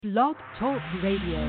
Blog Talk Radio.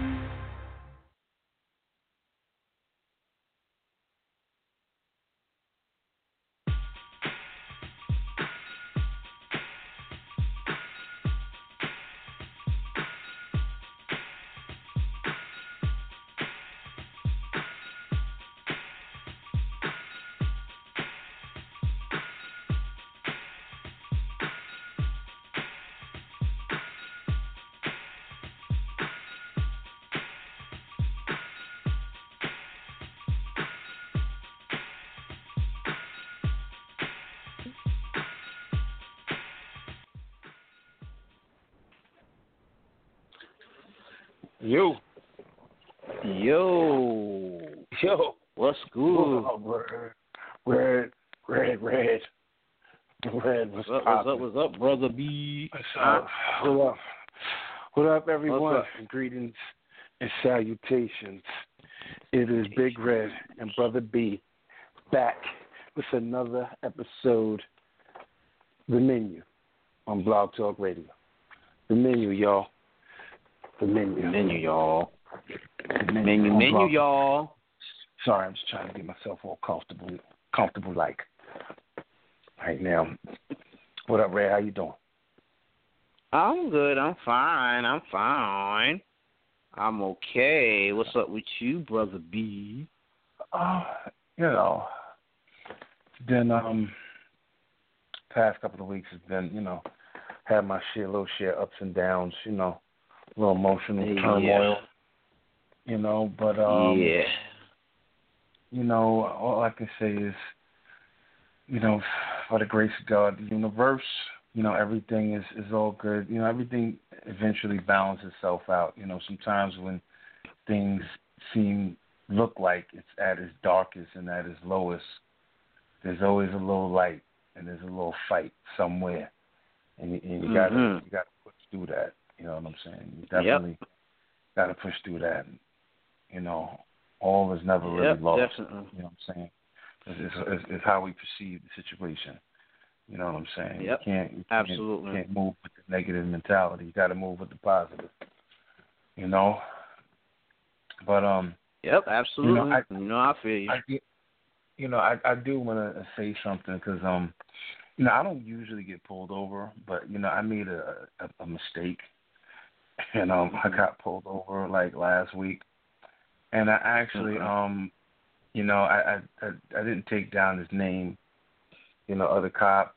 Yo. What's good? Red. What's up, brother B? What up, everyone? Greetings and salutations. It is Big Red and Brother B back with another episode, The Menu, on Blog Talk Radio. The Menu, y'all. The menu, y'all. Sorry, I'm just trying to get myself all comfortable like right now. What up, Ray? How you doing? I'm good. I'm fine. I'm okay. What's up with you, Brother B? It's been past couple of weeks has been, had my little share ups and downs, a little emotional turmoil, but all I can say is, by the grace of God, the universe, everything is all good. Everything eventually balances itself out. Sometimes when things look like it's at its darkest and at its lowest, there's always a little light and there's a little fight somewhere, and you gotta push through that. You know what I'm saying? You definitely gotta push through that. All is never really lost. Definitely. You know what I'm saying? It's how we perceive the situation. You know what I'm saying? Yep. You can't move with the negative mentality. You got to move with the positive. But Yep, absolutely. I feel you. I do want to say something because I don't usually get pulled over, but I made a mistake, and I got pulled over like last week, and I actually I didn't take down his name, of the cop,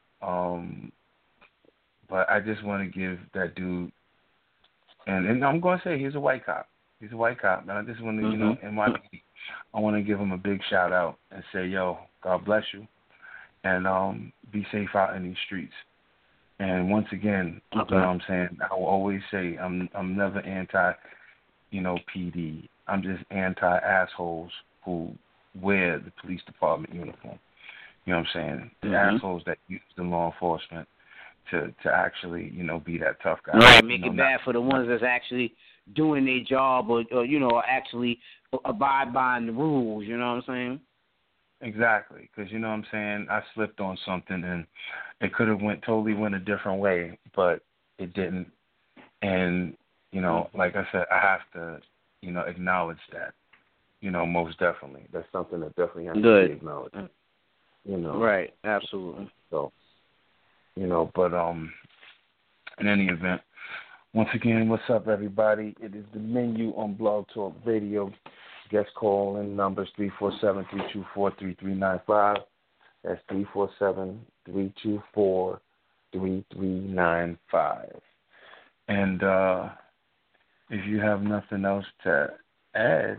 but I just want to give that dude, and I'm going to say he's a white cop. He's a white cop, and I just want to, in my meeting, I want to give him a big shout out and say, yo, God bless you, and be safe out in these streets. And once again, you know what I'm saying, I will always say I'm never anti, PD. I'm just anti-assholes who wear the police department uniform. You know what I'm saying? The assholes that use the law enforcement to actually, be that tough guy. Right, make it bad for the ones that's actually doing their job or actually abide by the rules, you know what I'm saying? Exactly, because, what I'm saying, I slipped on something and it could have went a different way, but it didn't. And, like I said, I have to, acknowledge that, most definitely. That's something that definitely has to be acknowledged. Right, absolutely. So, but in any event, once again, what's up, everybody? It is The Menu on Blog Talk Radio. Guest call in numbers 347-324-3395. That's 347-324-3395. And if you have nothing else to add,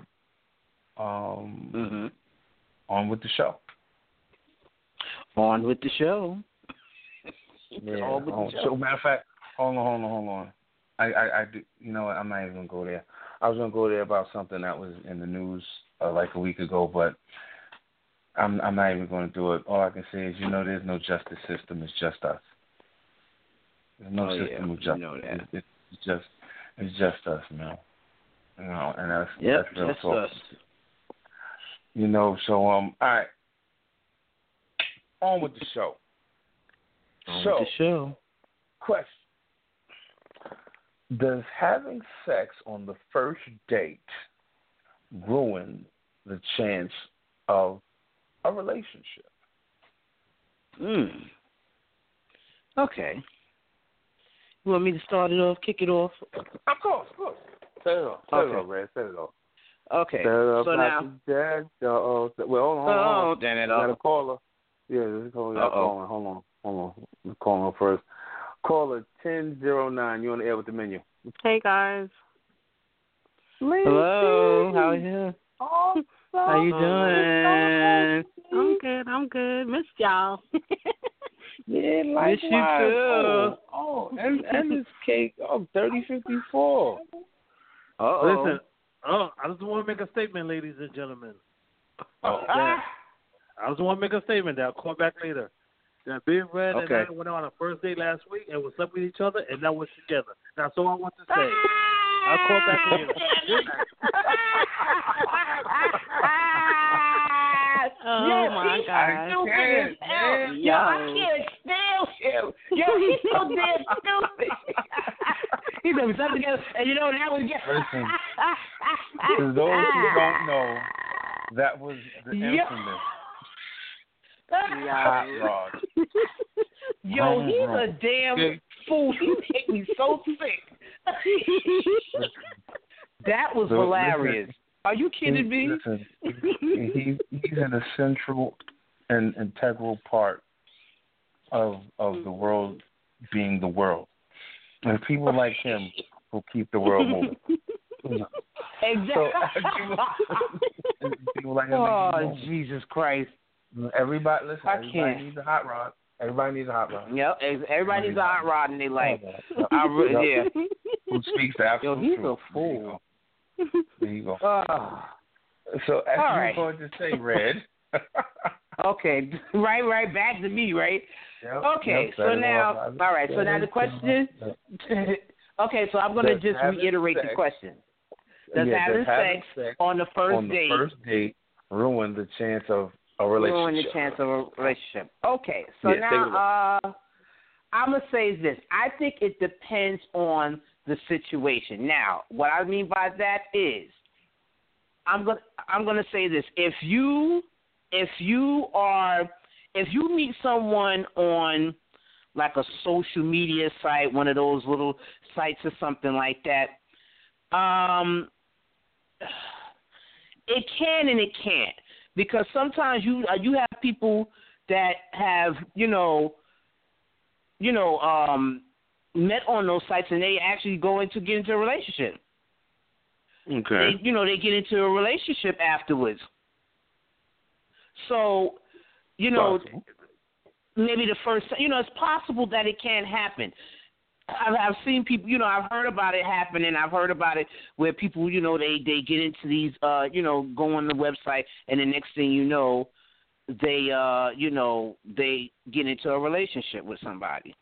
on with the show. On with the show. Yeah. So, matter of fact, hold on. I do. You know what? I'm not even gonna go there. I was gonna go there about something that was in the news like a week ago, but I'm not even gonna do it. All I can say is, there's no justice system. It's just us. There's no system of justice. That. It's just us, man. And that's real just talk. us. So all right. On with the show. On with the show. Question. Does having sex on the first date ruin the chance of a relationship? Okay. You want me to start it off, kick it off? Of course. Set it off. Set it off, Red. Set it off. Okay. Set it off. So now. Well, hold on. Damn it. Got a caller. Yeah, this is calling. Hold on. Let's call her first. Caller 1009. You on the air with the menu. Hey, guys. Hello. How are you? Awesome. How you doing? I'm good. Missed y'all. Yeah, likewise. Miss you too. And this cake. 3054. Listen. I just want to make a statement, ladies and gentlemen. I just want to make a statement that I'll call back later. That Big Red and I went on a first date last week and we slept with each other and now we're together. That's all I want to say. I'll call back later. Oh my God! I can't stand him. Yo, he's so damn stupid. He's gonna be stuck together, and you know that was Listen, to those who don't know, that was the infamous hot rod. Yo, he's a damn fool. He made me so sick. That was hilarious. Are you kidding me? Listen, he's an essential and integral part of the world being the world. And people like him will keep the world moving. Exactly. So, people like him Jesus Christ. Everybody needs a hot rod. Everybody needs a hot rod. Yep, everybody needs a hot rod in their life. Yeah. Who speaks the absolute truth. Yo, he's truth. A fool. There you go. So as you were going to say, Red. Okay, right, back to me, right? Yep, okay, so now, all right, so now the question. Okay, so I'm going to just reiterate the question. Does having sex on the first date ruin the chance of a relationship? Ruin the chance of a relationship. Okay, so now I'm going to say this. I think it depends on the situation. Now, what I mean by that is, I'm gonna say this: if you meet someone on like a social media site, one of those little sites or something like that, it can and it can't, because sometimes you have people that have met on those sites and they actually get into a relationship. Okay. They get into a relationship afterwards. So, maybe the first, it's possible that it can happen. I've seen people, I've heard about it happening. I've heard about it where people, they get into these, go on the website, and the next thing you know, they get into a relationship with somebody.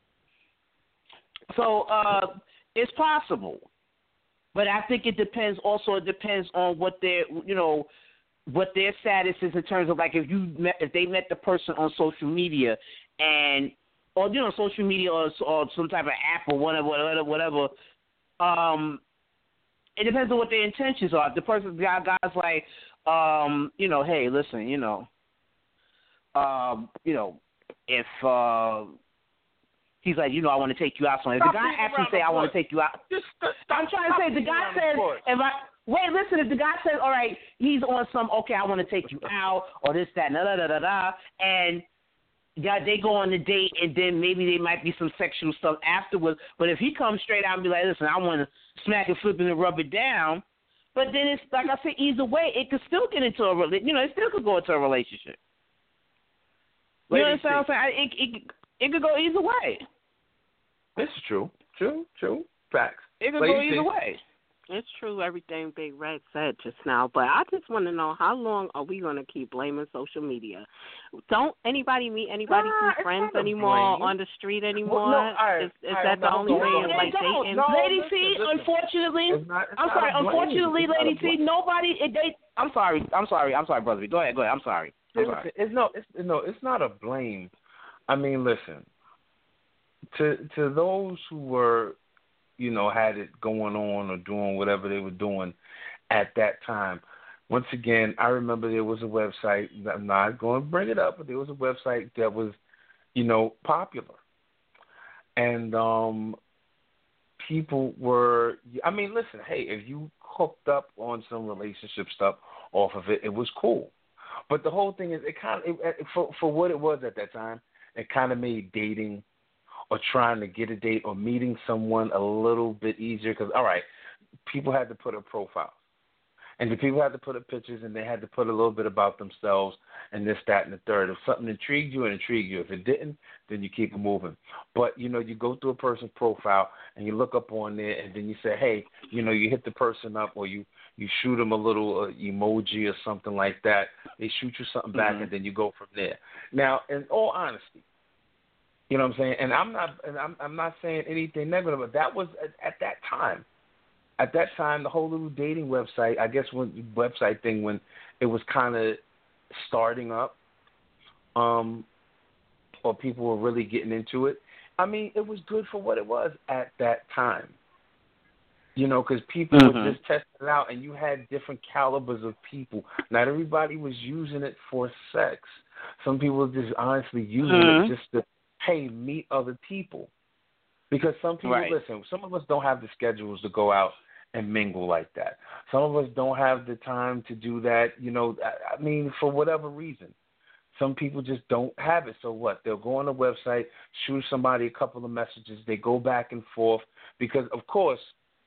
So it's possible, but I think it depends. Also, it depends on what their status is in terms of, like, if they met the person on social media or social media or some type of app or whatever. It depends on what their intentions are. If the guy's like, hey, listen, if he's like, I want to take you out somewhere. If the guy actually say, I want to take you out. I'm trying to say, the guy says, if the guy says, all right, he's on some, okay, I want to take you out, or this, that, and they go on the date, and then maybe there might be some sexual stuff afterwards. But if he comes straight out and be like, listen, I want to smack and flip and rub it down, but then it's, like I said, either way, it could still get into it still could go into a relationship. You know what I'm saying? It could go either way. It's true. Facts. It could go either way. It's true, everything Big Red said just now, but I just want to know, how long are we going to keep blaming social media? Don't anybody meet anybody through friends anymore, on the street anymore? Well, no, is that the only way of, like, dating? Lady T, unfortunately, unfortunately, Lady T, nobody, I'm sorry, brother. Go ahead, I'm sorry. It's not a blame. I mean, listen, to those who were had it going on or doing whatever they were doing at that time. Once again, I remember there was a website, I'm not going to bring it up, but there was a website that was, popular. And people were, listen, hey, if you hooked up on some relationship stuff off of it, it was cool. But the whole thing is, for what it was at that time, it kind of made dating or trying to get a date or meeting someone a little bit easier because, all right, people had to put up profiles. And the people had to put up pictures, and they had to put a little bit about themselves and this, that, and the third. If something intrigued you, it intrigued you. If it didn't, then you keep it moving. But, you go through a person's profile, and you look up on there, and then you say, hey, you hit the person up, or you shoot them a little emoji or something like that. They shoot you something back, and then you go from there. Now, in all honesty, you know what I'm saying? And I'm not saying anything negative, but that was at that time. At that time, the whole little dating website, I guess when it was kind of starting up, or people were really getting into it, it was good for what it was at that time. Because people were just testing it out, and you had different calibers of people. Not everybody was using it for sex. Some people were just honestly using it just to, hey, meet other people. Because some people, listen, some of us don't have the schedules to go out and mingle like that. Some of us don't have the time to do that, for whatever reason. Some people just don't have it. So what? They'll go on the website, shoot somebody a couple of messages, they go back and forth because, of course,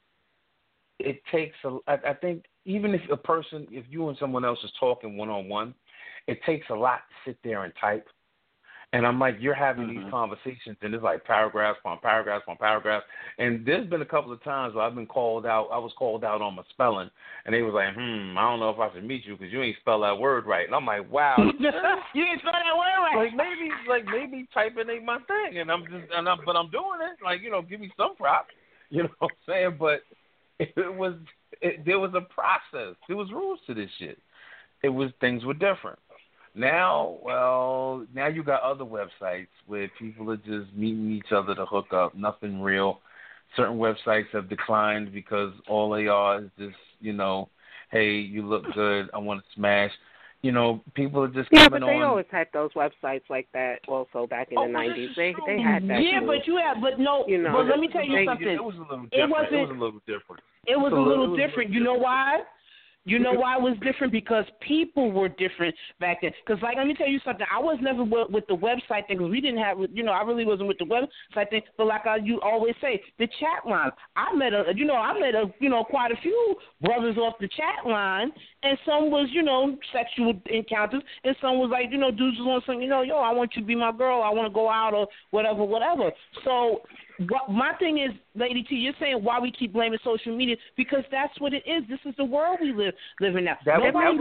it takes I think even if you and someone else is talking one-on-one, it takes a lot to sit there and type. And I'm like, you're having these conversations, and it's like paragraphs upon paragraphs upon paragraphs. And there's been a couple of times where I've been called out. I was called out on my spelling, and they was like, I don't know if I should meet you because you ain't spell that word right. And I'm like, wow, you ain't spell that word right. Maybe typing ain't my thing, but I'm doing it. Give me some props. You know what I'm saying? But there was a process. There was rules to this shit. Things were different. Now you got other websites where people are just meeting each other to hook up. Nothing real. Certain websites have declined because all they are is just, hey, you look good, I want to smash. People are just coming on. Yeah, but they always had those websites like that also back in the 90s. They had that. Yeah, too. But let me tell you something. It was a little different. It was a little different. You know why? You know why it was different? Because people were different back then. Because, let me tell you something. I was never with the website thing because we didn't have, I really wasn't with the website thing. But you always say, the chat line. I met quite a few brothers off the chat line, and some was, sexual encounters, and some was like, dudes was on something, yo, I want you to be my girl. I want to go out or whatever. So my thing is, Lady T, you're saying why we keep blaming social media because that's what it is. This is the world we live in now. It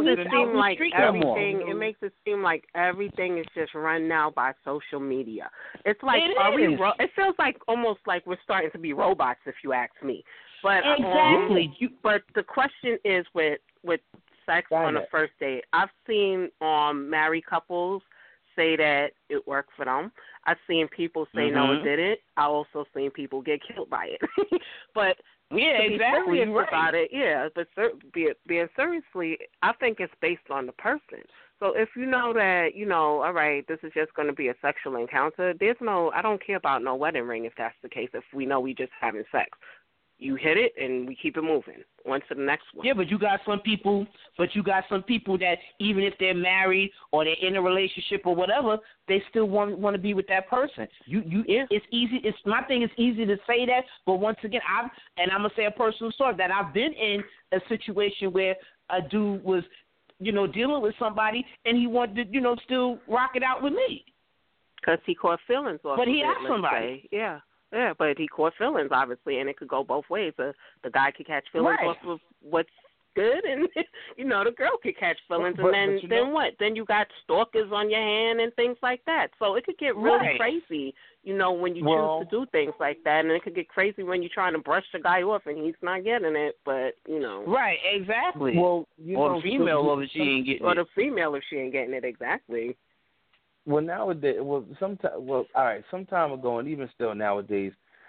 makes it seem like everything is just run now by social media. It's like it feels like almost like we're starting to be robots, if you ask me. But exactly. But the question is with sex on a first date. I've seen married couples say that it worked for them. I've seen people say no, it didn't. I also seen people get killed by it. But to be serious about it, but being seriously, I think it's based on the person. So if you know that, all right, this is just going to be a sexual encounter, I don't care about no wedding ring if that's the case, if we know we just having sex. You hit it, and we keep it moving. On to the next one. Yeah, but you got some people that even if they're married or they're in a relationship or whatever, they still want to be with that person. It's easy. My thing is easy to say that, but once again, I'm gonna say a personal story that I've been in a situation where a dude was, dealing with somebody and he wanted to, still rock it out with me. Because he caught feelings off. But he asked somebody. Yeah. Yeah, but he caught feelings, obviously, and it could go both ways. The guy could catch feelings off of what's good, and, the girl could catch feelings, and then what? Then you got stalkers on your hand and things like that. So it could get really crazy, when you choose to do things like that, and it could get crazy when you're trying to brush the guy off and he's not getting it, but, Right, exactly. Well, or the female if she ain't getting it. Or the female if she ain't getting it, exactly. Well, nowadays, some time ago, and even still nowadays,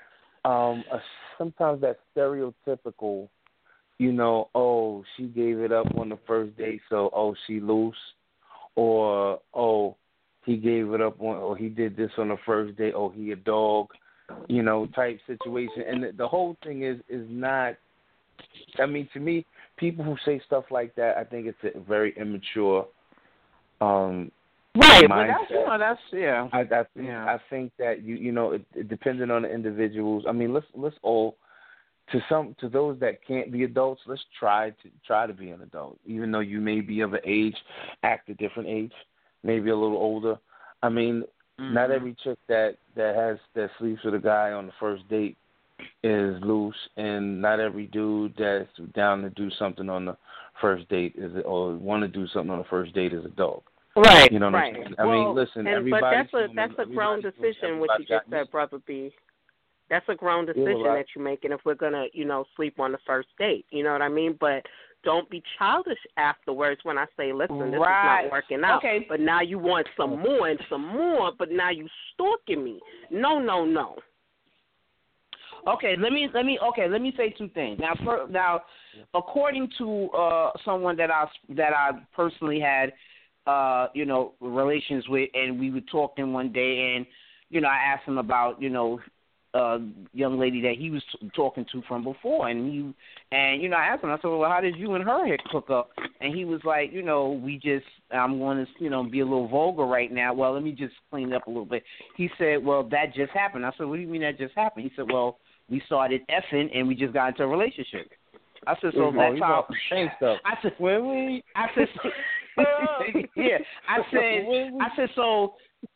sometimes that stereotypical, oh, she gave it up on the first date, so she loose, or he gave it up on, or he did this on the first date, he a dog, type situation. And the whole thing is not. I mean, to me, people who say stuff like that, I think it's a very immature. Right, mindset. But that's yeah. I think that it depending on the individuals. I mean, let's all to those that can't be adults, let's try to be an adult, even though you may be of an age, act a different age, maybe a little older. I mean, not every chick that sleeps with a guy on the first date is loose, and not every dude that's down to do something on the first date or want to do something on the first date is a dog. Right. You know what right. I'm saying? I mean, listen, everybody. But that's a grown decision. What you just said, Brother B. That's a grown decision that you're making. If we're gonna, sleep on the first date, you know what I mean? But don't be childish afterwards when I say, listen, this is not working out. Okay. But now you want some more and some more. But now you stalking me. No. Okay, let me say two things. Now, according to someone that I personally had, relations with, and we were talking one day, and I asked him about young lady that he was talking to from before, and I asked him, I said, well, how did you and her hook up? And he was like, I'm going to be a little vulgar right now. Well, let me just clean it up a little bit. He said, well, that just happened. I said, what do you mean that just happened? He said, well, we started effing and we just got into a relationship. I said, so that's how. I said, really? I said, yeah. I said, so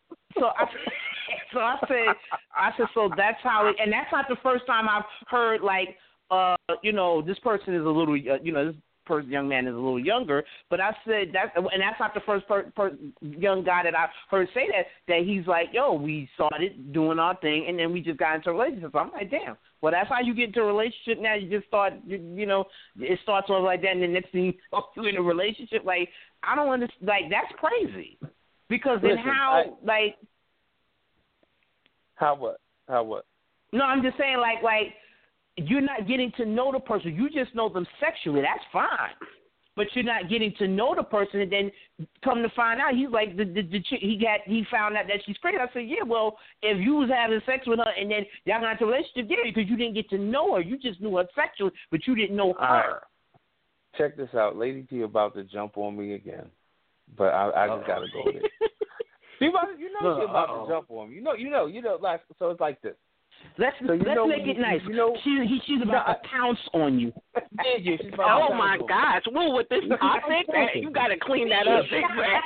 so that's how it, and that's not the first time I've heard this person is a little, young man is a little younger, but I said that, and that's not the first young guy that I've heard say that he's like, yo, we started doing our thing and then we just got into a relationship. So I'm like, damn. Well, that's how you get into a relationship now. You just start, it starts off like that, and the next thing you're in a relationship. Like, I don't understand. Like, that's crazy. Because then how what? No, I'm just saying, like you're not getting to know the person. You just know them sexually. That's fine. But you're not getting to know the person, and then come to find out, he's like the chick. He found out that she's pregnant. I said, yeah, well, if you was having sex with her and then y'all got into a relationship, yeah, because you didn't get to know her. You just knew her sexually, but you didn't know her. Check this out, Lady T about to jump on me again, but I just gotta go there. She's about to jump on me. Like, so it's like this. Let's make it nice. She's about to pounce on you. Yeah, she's about oh my gosh! Well, with this topic, you gotta clean that up, Big Red.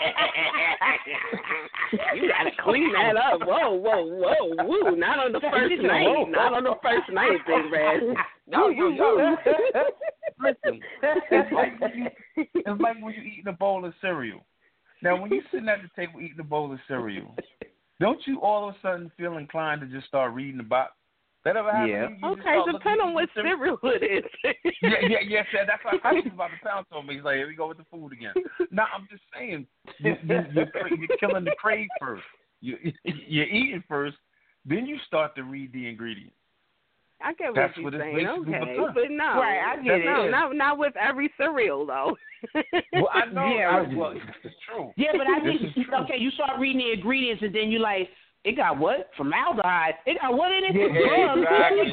You gotta clean that up. Whoa! Woo! Not on the first night. Not on the first night, Big Red. No. Listen, it's like when you eating a bowl of cereal. Now, when you're sitting at the table eating a bowl of cereal, don't you all of a sudden feel inclined to just start reading the box? That ever happen? Yeah. Okay, depending on what cereal it is. yeah. That's why I was about to pounce on me. He's like, here we go with the food again. No, I'm just saying, you're killing the crave first. You're eating first, then you start to read the ingredients. I get what you're saying, okay, but no, right? I get it. Not with every cereal though. Well, I know. Yeah, it's true. Yeah, but I think you start reading the ingredients and then you like, it got what? Formaldehyde. It got what in it? Exactly.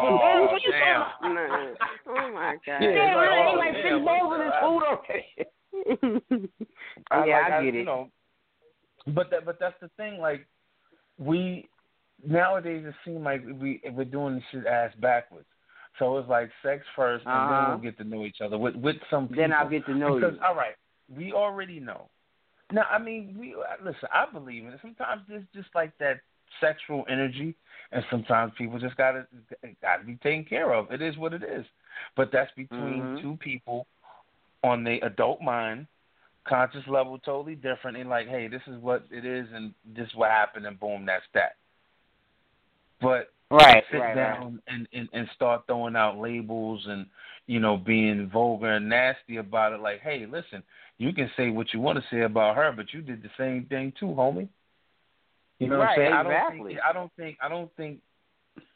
Oh my God. Yeah, like 6 bowls of this food. Okay. I get it. But that's the thing. Like, we nowadays it seems like we're doing this shit ass backwards. So it's like sex first, and then we'll get to know each other with some people. Then I'll get to know you. All right, we already know. Now, I mean, listen, I believe in it. Sometimes there's just like that sexual energy, and sometimes people just gotta be taken care of. It is what it is. But that's between two people on the adult mind, conscious level, totally different. And like, hey, this is what it is, and this is what happened, and boom, that's that. But sit down and start throwing out labels and, being vulgar and nasty about it. Like, hey, listen, you can say what you want to say about her, but you did the same thing too, homie. You know what I'm saying? Exactly. I don't think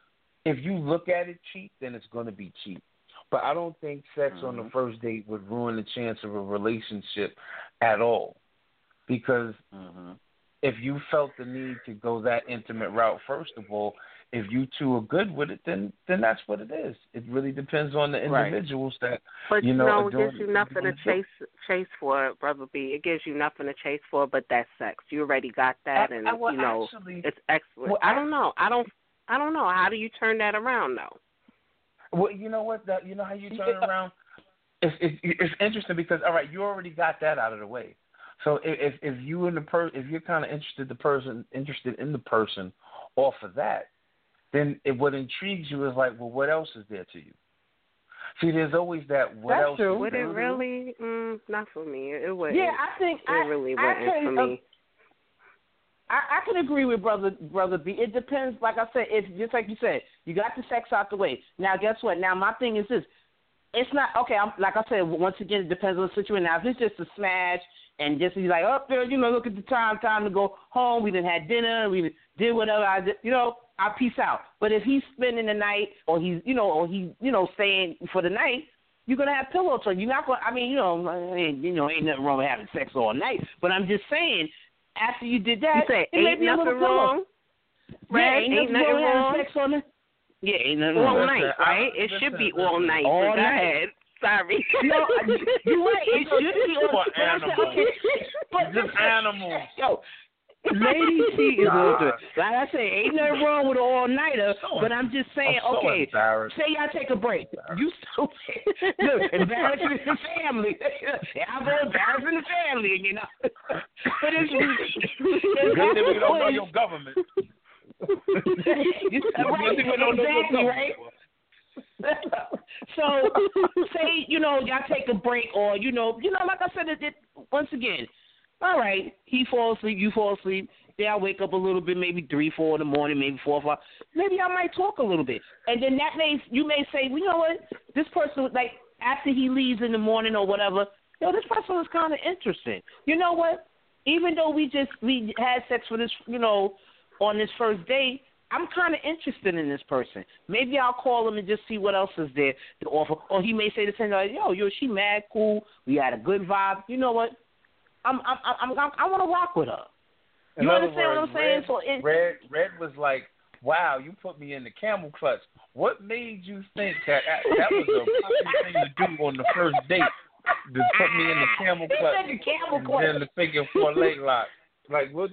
if you look at it cheap, then it's going to be cheap. But I don't think sex on the first date would ruin the chance of a relationship at all. Because if you felt the need to go that intimate route, first of all, if you two are good with it, then that's what it is. It really depends on the individuals that, but, you know. It gives you nothing to chase for, Brother B. It gives you nothing to chase for but that sex. You already got that, and, actually, it's excellent. Well, I don't know. I don't know. How do you turn that around, though? Well, you know what? You know how you turn it around? It's interesting because, all right, you already got that out of the way. So if you and if you're kind of interested in the person off of that, then what intrigues you is like, well, what else is there to you? See, there's always that. What else? True. Would it really? Not for me. It would. Yeah, I think it really wouldn't for me. I can agree with brother B. It depends. Like I said, it's just like you said. You got the sex out the way. Now, guess what? Now, my thing is this. It's not okay. Like I said, once again, it depends on the situation. Now, if it's just a smash and just be like, oh, look at the time to go home. We done had dinner. We did whatever I did. I peace out. But if he's spending the night or he's staying for the night, you're gonna have pillow talk. You're not gonna. I mean, ain't nothing wrong with having sex all night. But I'm just saying. After you did that, it may be a little wrong. Yeah, ain't nothing wrong. Sex on it. Yeah, ain't nothing wrong. All night, right? It should be all night. All night. Sorry. No, you're right. It should be all night. But just animals. Yo, Lady T is older. Like I say, ain't nothing wrong with an all-nighter, but I'm just saying, okay, say y'all take a break. You so look, embarrassing the family. I'm embarrassing the family, But it's good thing we don't know your government. Exactly, right? So, say, y'all take a break or, like I said, once again, all right, he falls asleep, you fall asleep. Then I wake up a little bit, maybe 3, 4 in the morning, maybe 4 o'clock. Maybe I might talk a little bit. And then you may say, well, you know what, this person, like, after he leaves in the morning or whatever, this person was kind of interesting. You know what? Even though we had sex for this, on this first date, I'm kind of interested in this person. Maybe I'll call him and just see what else is there to offer. Or he may say the same, like, she mad cool. We had a good vibe. You know what? I want to rock with her. You understand what I'm saying? Red was like, wow, you put me in the camel clutch. What made you think that was a good thing to do on the first date? To put me in the camel clutch and then the figure 4 leg lock. Like, what?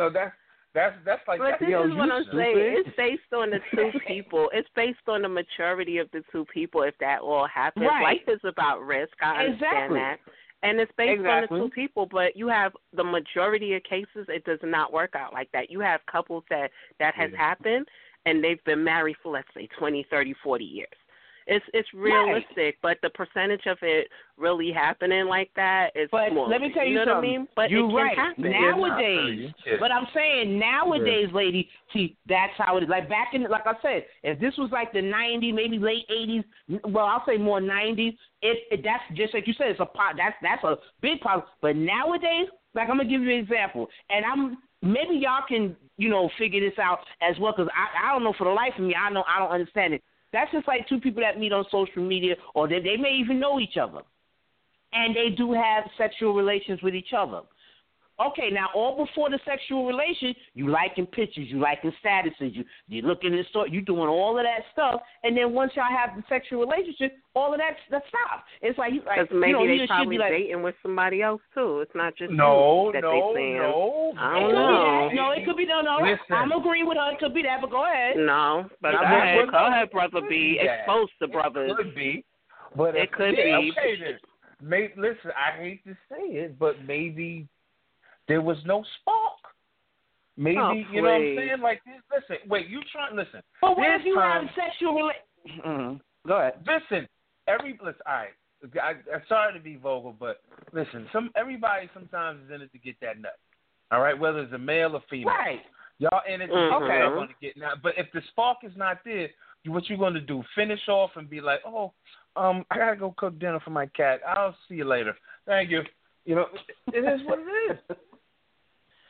That's like. But this is what I'm saying. It's based on the two people. It's based on the maturity of the two people. If that all happens, life is about risk. I understand that. And it's based on the two people, but you have the majority of cases, it does not work out like that. You have couples that has happened, and they've been married for, let's say, 20, 30, 40 years. It's realistic, but the percentage of it really happening like that is small. Let me tell you, know something. What I mean? But you're it right. can happen. Nowadays, but I'm saying nowadays, lady, see, that's how it is. Like back in, like I said, if this was like the 90s, maybe late 80s, well, I'll say more 90s. That's just like you said, that's a big problem. But nowadays, like I'm gonna give you an example, and maybe y'all can figure this out as well, because I don't know for the life of me, I don't understand it. That's just like two people that meet on social media, or they may even know each other, and they do have sexual relations with each other. Okay, now all before the sexual relation, you liking pictures, you liking statuses, you looking in the store, you doing all of that stuff, and then once y'all have the sexual relationship, all of that stops. It's like maybe they probably dating with somebody else too. It's not just no. I don't know. No, it could be no. Listen. I'm agreeing with her. It could be that, but go ahead. No, but go ahead, brother B. Expose the brothers. It could be, but it could be. Okay, then. Listen, I hate to say it, but maybe there was no spark. Maybe, you know what I'm saying? Like, listen, wait, listen. But what if you have sexual relations? Go ahead. Listen, all right. I'm sorry to be vulgar, but listen, everybody sometimes is in it to get that nut. All right, whether it's a male or female. Right. Y'all in it to get nut. But if the spark is not there, what you going to do? Finish off and be like, I got to go cook dinner for my cat. I'll see you later. Thank you. It is what it is.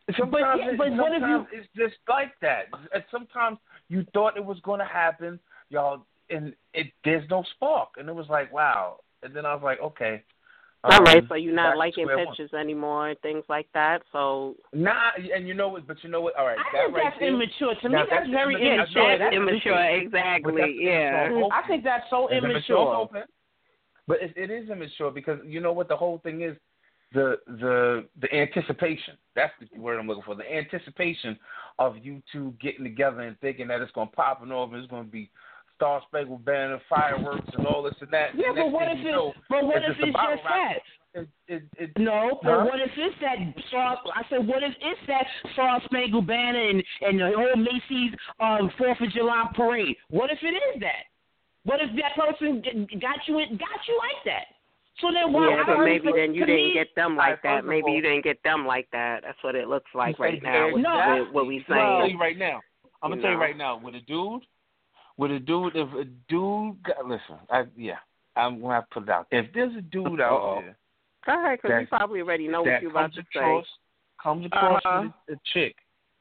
Sometimes it's just like that. And sometimes you thought it was going to happen, y'all, and there's no spark. And it was like, wow. And then I was like, okay. All right, so you're not liking pictures anymore and things like that. So and you know what? But you know what? All right, I think that's immature. To me, that's very immature. That's immature, exactly. Yeah, I think that's so immature. But it is immature because you know what the whole thing is. The anticipation. That's the word I'm looking for. The anticipation of you two getting together and thinking that it's gonna pop and over. It's gonna be Star Spangled Banner, fireworks, and all this and that. Yeah, but what if it's just that? No, but what if it's that Star? I said, what if it's that Star Spangled Banner and the whole Macy's 4th of July parade? What if it is that? What if that person got you like that? So then why? Yeah, but maybe then you didn't get them like that. Maybe you didn't get them like that. That's what it looks like right now. What we saying. I'm gonna tell you right now. I'm gonna tell you right now. With a dude, if a dude, listen, I'm gonna have to put it out. If there's a dude out there, go ahead, because you probably already know what you're about to say. Comes across with a chick,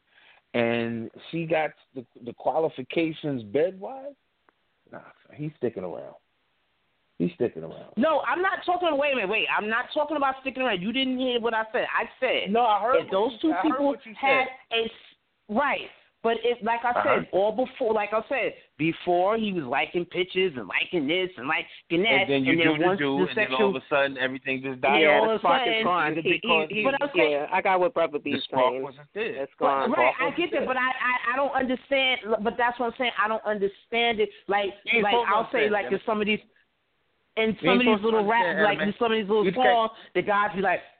and she got the qualifications bed-wise. Nah, he's sticking around. He's sticking around. No, I'm not talking. Wait. I'm not talking about sticking around. You didn't hear what I said. I said no. I heard if those two people had right. But like I said, all before, like I said, before he was liking pictures and liking this and liking that, and then you once do, and then all of a sudden everything just died. Yeah, the spark is gone. I got what Brother B's saying. It's gone. Right, I get that, but I don't understand. But that's what I'm saying. I don't understand it. Like I'll say, like in some of these, little raps, like in some of these little songs, the guys be like,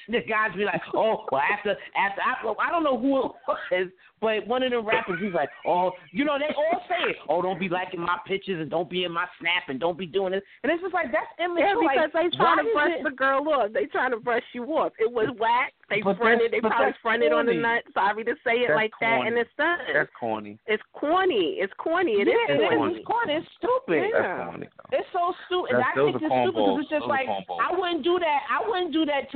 oh, well, after I don't know who it was, but one of the rappers, he's like, oh, they all say it. Oh, don't be liking my pictures and don't be in my Snap and don't be doing this. And it's just like, that's immature. Yeah, because they trying to brush the girl off. They trying to brush you off. It was whack. They probably fronted on the nut. Sorry to say it like that, and it's done. That's corny. It's corny. It is corny. It's corny. It's stupid. That's corny. It's so stupid. I think it's stupid because it's just like, I wouldn't do that. I wouldn't do that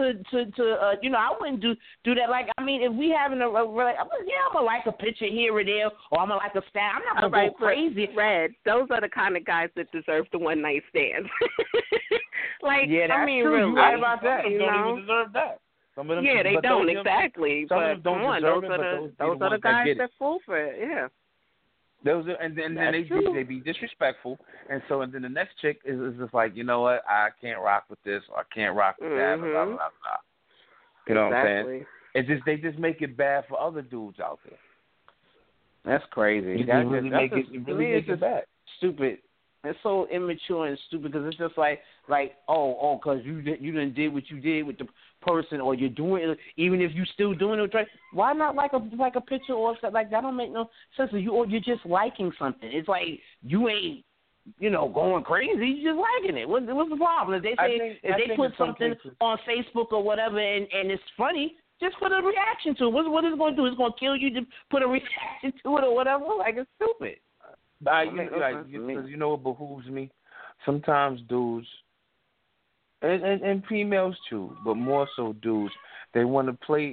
I wouldn't do that. Like, I mean, if we having I'm gonna like a picture here or there, or I'm gonna like a stat. I'm not gonna go crazy. Red, those are the kind of guys that deserve the one night stands. Like, yeah, that's true. Really, you're right about that. Some don't even deserve that. Some of them, they don't exactly. But come on, those are the guys that fall for it. Yeah. Those are, and then they be disrespectful, and then the next chick is just like, you know what, I can't rock with this, or I can't rock with that, blah blah blah. You know what I'm saying? They just make it bad for other dudes out there. That's crazy. It really make it bad. Stupid. It's so immature and stupid because it's just like because you done did what you did with the person, or you're doing it, even if you still doing it. Why not like a picture or something like that? Don't make no sense. Or you're just liking something. It's like you ain't going crazy. You're just liking it. What's the problem? If they put something on Facebook or whatever and it's funny, just put a reaction to it. What is it going to do? It's going to kill you to put a reaction to it or whatever? Like, it's stupid. Because you know what behooves me? Sometimes dudes, and females too, but more so dudes, they want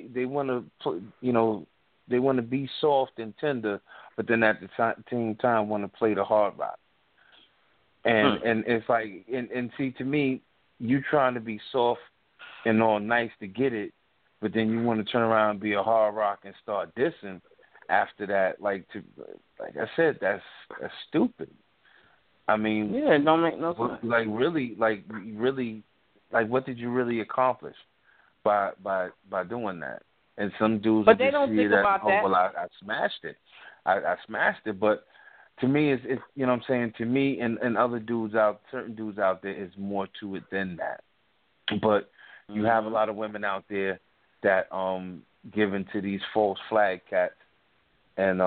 to be soft and tender, but then at the same time want to play the hard rock. And it's like, and see, to me, you trying to be soft and all nice to get it, but then you want to turn around and be a hard rock and start dissing after that. Like I said, that's stupid. I mean, it don't make no sense. Like really, what did you really accomplish by doing that? And some dudes, but they don't think about that. Well, I smashed it. I smashed it, but to me, it's you know what I'm saying. To me, and certain dudes out there, is more to it than that. But you have a lot of women out there that given to these false flag cats, and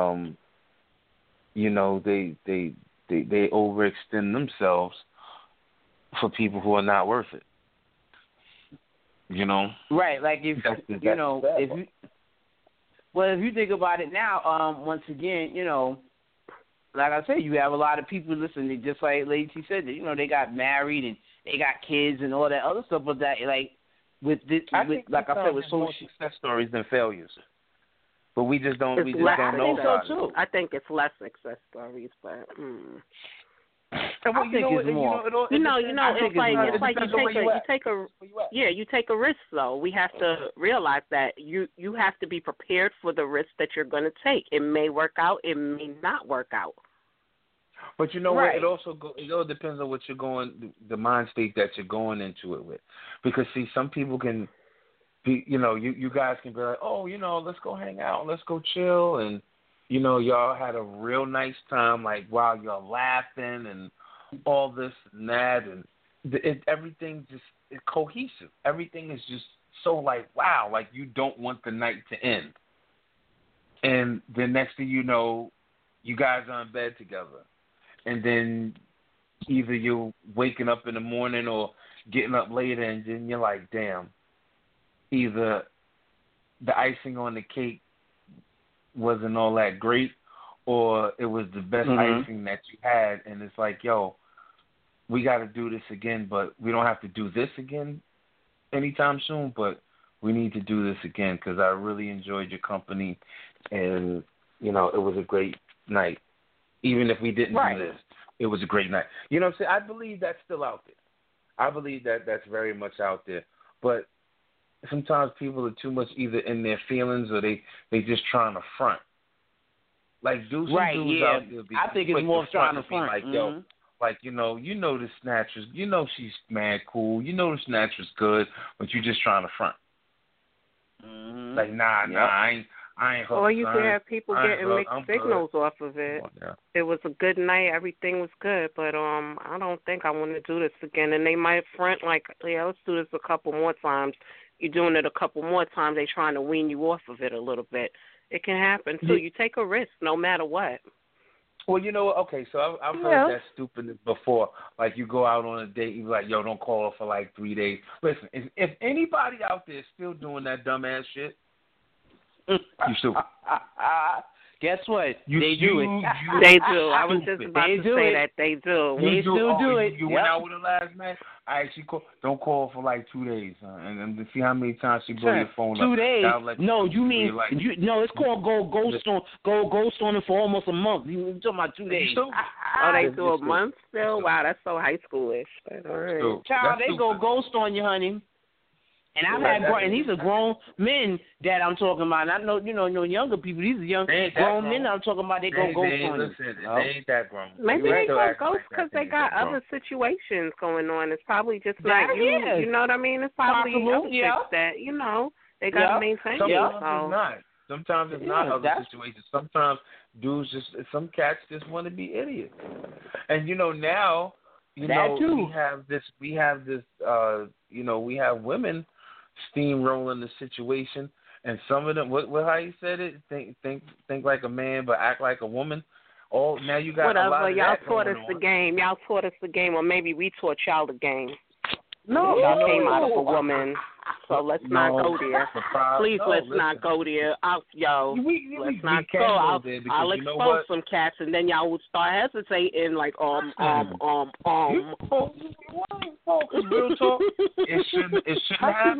they overextend themselves for people who are not worth it. Right? Like if you think about it now, once again, like I said, you have a lot of people listening. Just like Lady T said, that they got married and they got kids and all that other stuff. But that, like with this, like I said, with social success stories than failures. But we just don't. We just less, don't know about so too. I think it's less success stories, but. Well, I think it's more. It's like you take a risk though. We have to realize that you have to be prepared for the risk that you're going to take. It may work out, it may not work out. But you know what? It all depends on what you're going, the mind state that you're going into it with. Because see, some people can be, you guys can be like, oh, let's go hang out, let's go chill, and y'all had a real nice time, like while y'all laughing and all this and that, and everything just is cohesive. Everything is just so like, wow, like you don't want the night to end. And the next thing you know, you guys are in bed together. And then either you're waking up in the morning or getting up later, and then you're like, damn, either the icing on the cake wasn't all that great, or it was the best icing that you had, and it's like, yo, we got to do this again, but we don't have to do this again anytime soon, but we need to do this again because I really enjoyed your company, and, it was a great night. Even if we didn't do this, it was a great night. You know what I'm saying? I believe that's still out there. I believe that that's very much out there. But sometimes people are too much either in their feelings or they just trying to front. Like dudes out there be I think it's more trying to front. Like, yo, like, the snatchers, she's mad cool. The snatcher's good, but you just trying to front. Mm-hmm. Like, I ain't hooked. Or you could have people getting mixed signals off of it. It was a good night, everything was good, but I don't think I want to do this again. And they might front like, yeah, let's do this a couple more times. You're doing it a couple more times, they trying to wean you off of it a little bit. It can happen too. You take a risk no matter what. Well, okay, so I've heard that stupidness before. Like you go out on a date, you be like, yo, don't call her for like 3 days. Listen, if anybody out there is still doing that dumbass shit, you stupid. Guess what? They do it. They do. I was just about to say that they do. They still do it. You went out with her last night. I actually don't call her for like 2 days, and to see how many times she blow your phone 2 up. days? No, you mean it's called go ghost on it for almost a month. You talking about 2 days? They do a month still? Wow, that's so high schoolish. But all right. Child, they go ghost on you, honey. And I've had and these are grown men that I'm talking about. I know, no younger people. These are young grown men that I'm talking about. They go ghost on you. They ain't that grown. Maybe they go ghost because they got other situations going on. It's probably just not you. You know what I mean? It's probably other chicks that they got to maintain. Sometimes it's not other situations. Sometimes dudes some cats just want to be idiots. And now, we have this. We have women steamrolling the situation, and some of them, what how you said it, think like a man but act like a woman. Oh, now you got whatever. A lot of y'all that taught us going the on. game. Y'all taught us the game, or maybe we taught y'all the game. No, y'all came out of a woman. So let's not go there. Please, let's not go there. Let's not go. I'll expose some cats, and then y'all would start hesitating, like You real talk. It shouldn't happen.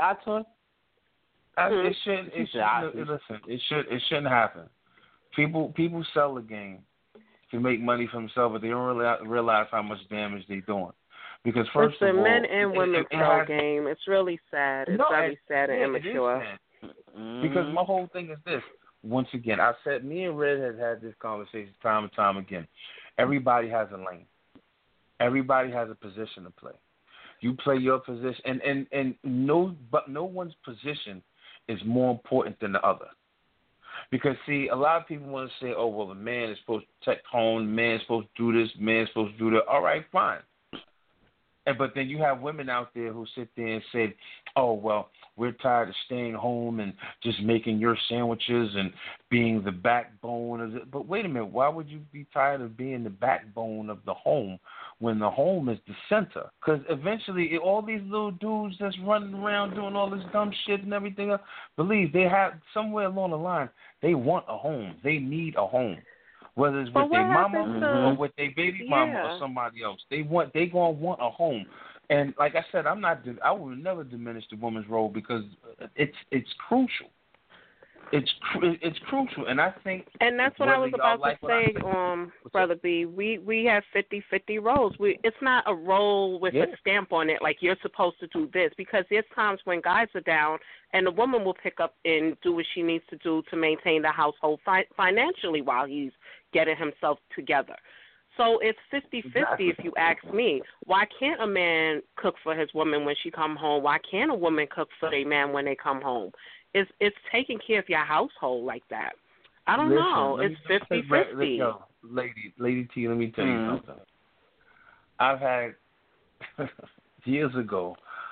It shouldn't happen. People sell the game to make money for themselves, but they don't realize how much damage they're doing. Because first of all, men and women sell game. It's really sad. It's very sad and immature. Because my whole thing is this. Once again, I said me and Red has had this conversation time and time again. Everybody has a lane. Everybody has a position to play. You play your position, and no one's position is more important than the other. Because see, a lot of people want to say, "Oh, well, the man is supposed to protect home. The man is supposed to do this. The man is supposed to do that." All right, fine. But then you have women out there who sit there and say, "Oh, well, we're tired of staying home and just making your sandwiches and being the backbone of it." But wait a minute, why would you be tired of being the backbone of the home when the home is the center? Because eventually, all these little dudes that's running around doing all this dumb shit and everything else, believe they have somewhere along the line, they want a home. They need a home. Whether it's with their mama or with their baby mama or somebody else, they gonna want a home. And like I said, I will never diminish the woman's role because it's crucial. it's crucial, and I think. And that's what I was about to say, Brother B. We have 50-50 roles. It's not a role with a stamp on it, like you're supposed to do this, because there's times when guys are down, and the woman will pick up and do what she needs to do to maintain the household financially while he's getting himself together. So it's 50-50 if you ask me. Why can't a man cook for his woman when she come home? Why can't a woman cook for their man when they come home? It's taking care of your household like that. I don't know. It's 50-50. Lady T, let me tell you something. I've had, years ago,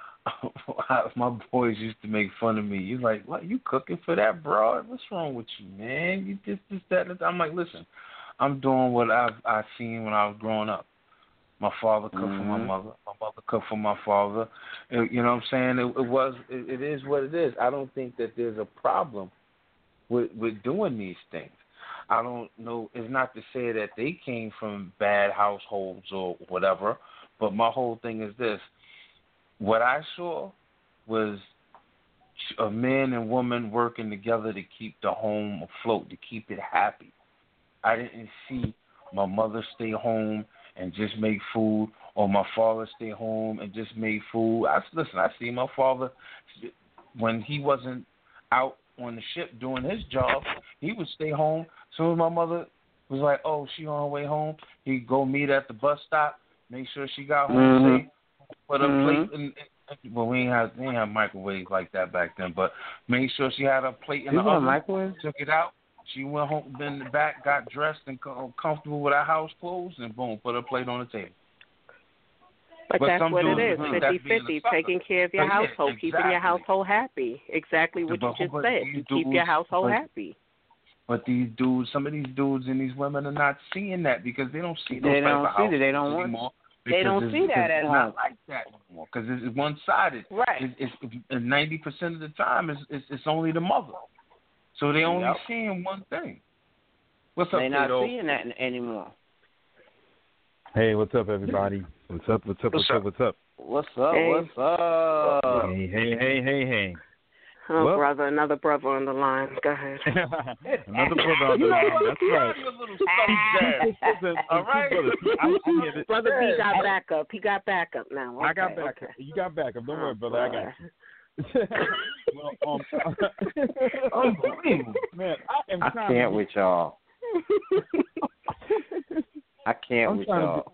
my boys used to make fun of me. You're like, what, you cooking for that broad? What's wrong with you, man? You this, that, and that. I'm like, listen, I'm doing what I've seen when I was growing up. My father cooked for my mother. My mother cooked for my father. You know what I'm saying? It is what it is. I don't think that there's a problem with doing these things. I don't know. It's not to say that they came from bad households or whatever, but my whole thing is this. What I saw was a man and woman working together to keep the home afloat, to keep it happy. I didn't see my mother stay home and just make food, or my father stay home and just make food. I see my father, when he wasn't out on the ship doing his job, he would stay home. As soon as my mother was like, oh, she on her way home, he'd go meet at the bus stop, make sure she got home safe, put a plate in. Well, we ain't have microwaves like that back then, but made sure she had a plate in the oven, took it out. She went home, been in the back, got dressed and comfortable with her house clothes, and boom, put her plate on the table. But that's what it is, 50-50, taking care of your household, keeping your household happy. Exactly what you just said. You keep your household happy. But these dudes, some of these dudes and these women are not seeing that because they don't see those They type don't of see houses that. They don't anymore. want. They don't see that at home. It's not like that anymore because it's one-sided. Right. It's 90% of the time, it's only the mother. So they only seeing one thing. What's up, They're not Kato? seeing that anymore. Hey, what's up, everybody? What's up? Hey. What's up? Hey. Oh, well, brother, another brother on the line. Go ahead. Another brother on the line. That's right. All right. Brother B got backup. He got backup now. Okay, I got backup. Okay. You got backup. Don't worry, brother. I got you. Well, man, I can't with y'all. I can't with y'all.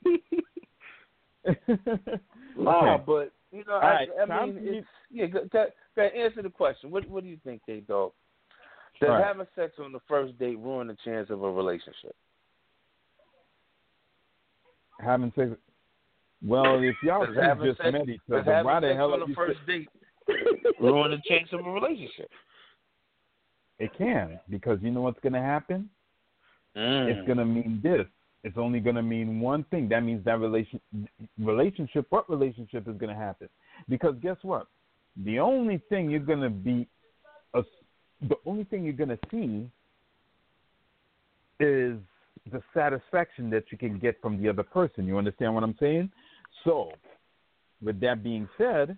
But you know, I mean, answer the question. What do you think, K-Dog? Does having sex on the first date ruin the chance of a relationship? Having sex. Well, if y'all just met each other, why the hell on the first date ruin the chance of a relationship? It can, because you know what's going to happen? It's going to mean this. It's only going to mean one thing. That means that relationship. What relationship is going to happen? Because guess what? The only thing you're going to see is the satisfaction that you can get from the other person. You understand what I'm saying? So, with that being said,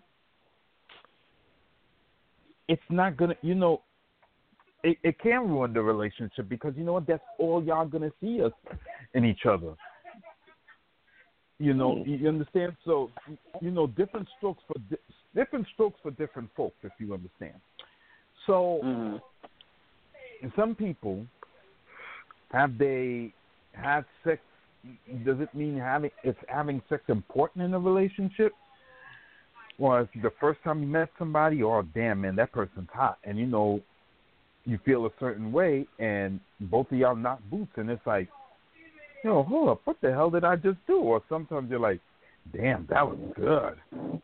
it's not going to, it can ruin the relationship because, you know what, that's all y'all going to see us in each other. You understand? So, different strokes for different folks, if you understand. So, some people, have they had sex? Does it mean having sex important in a relationship? Or if the first time you met somebody, oh damn man, that person's hot, and you feel a certain way, and both of y'all knock boots, and it's like, hold up, what the hell did I just do? Or sometimes you're like, damn, that was good.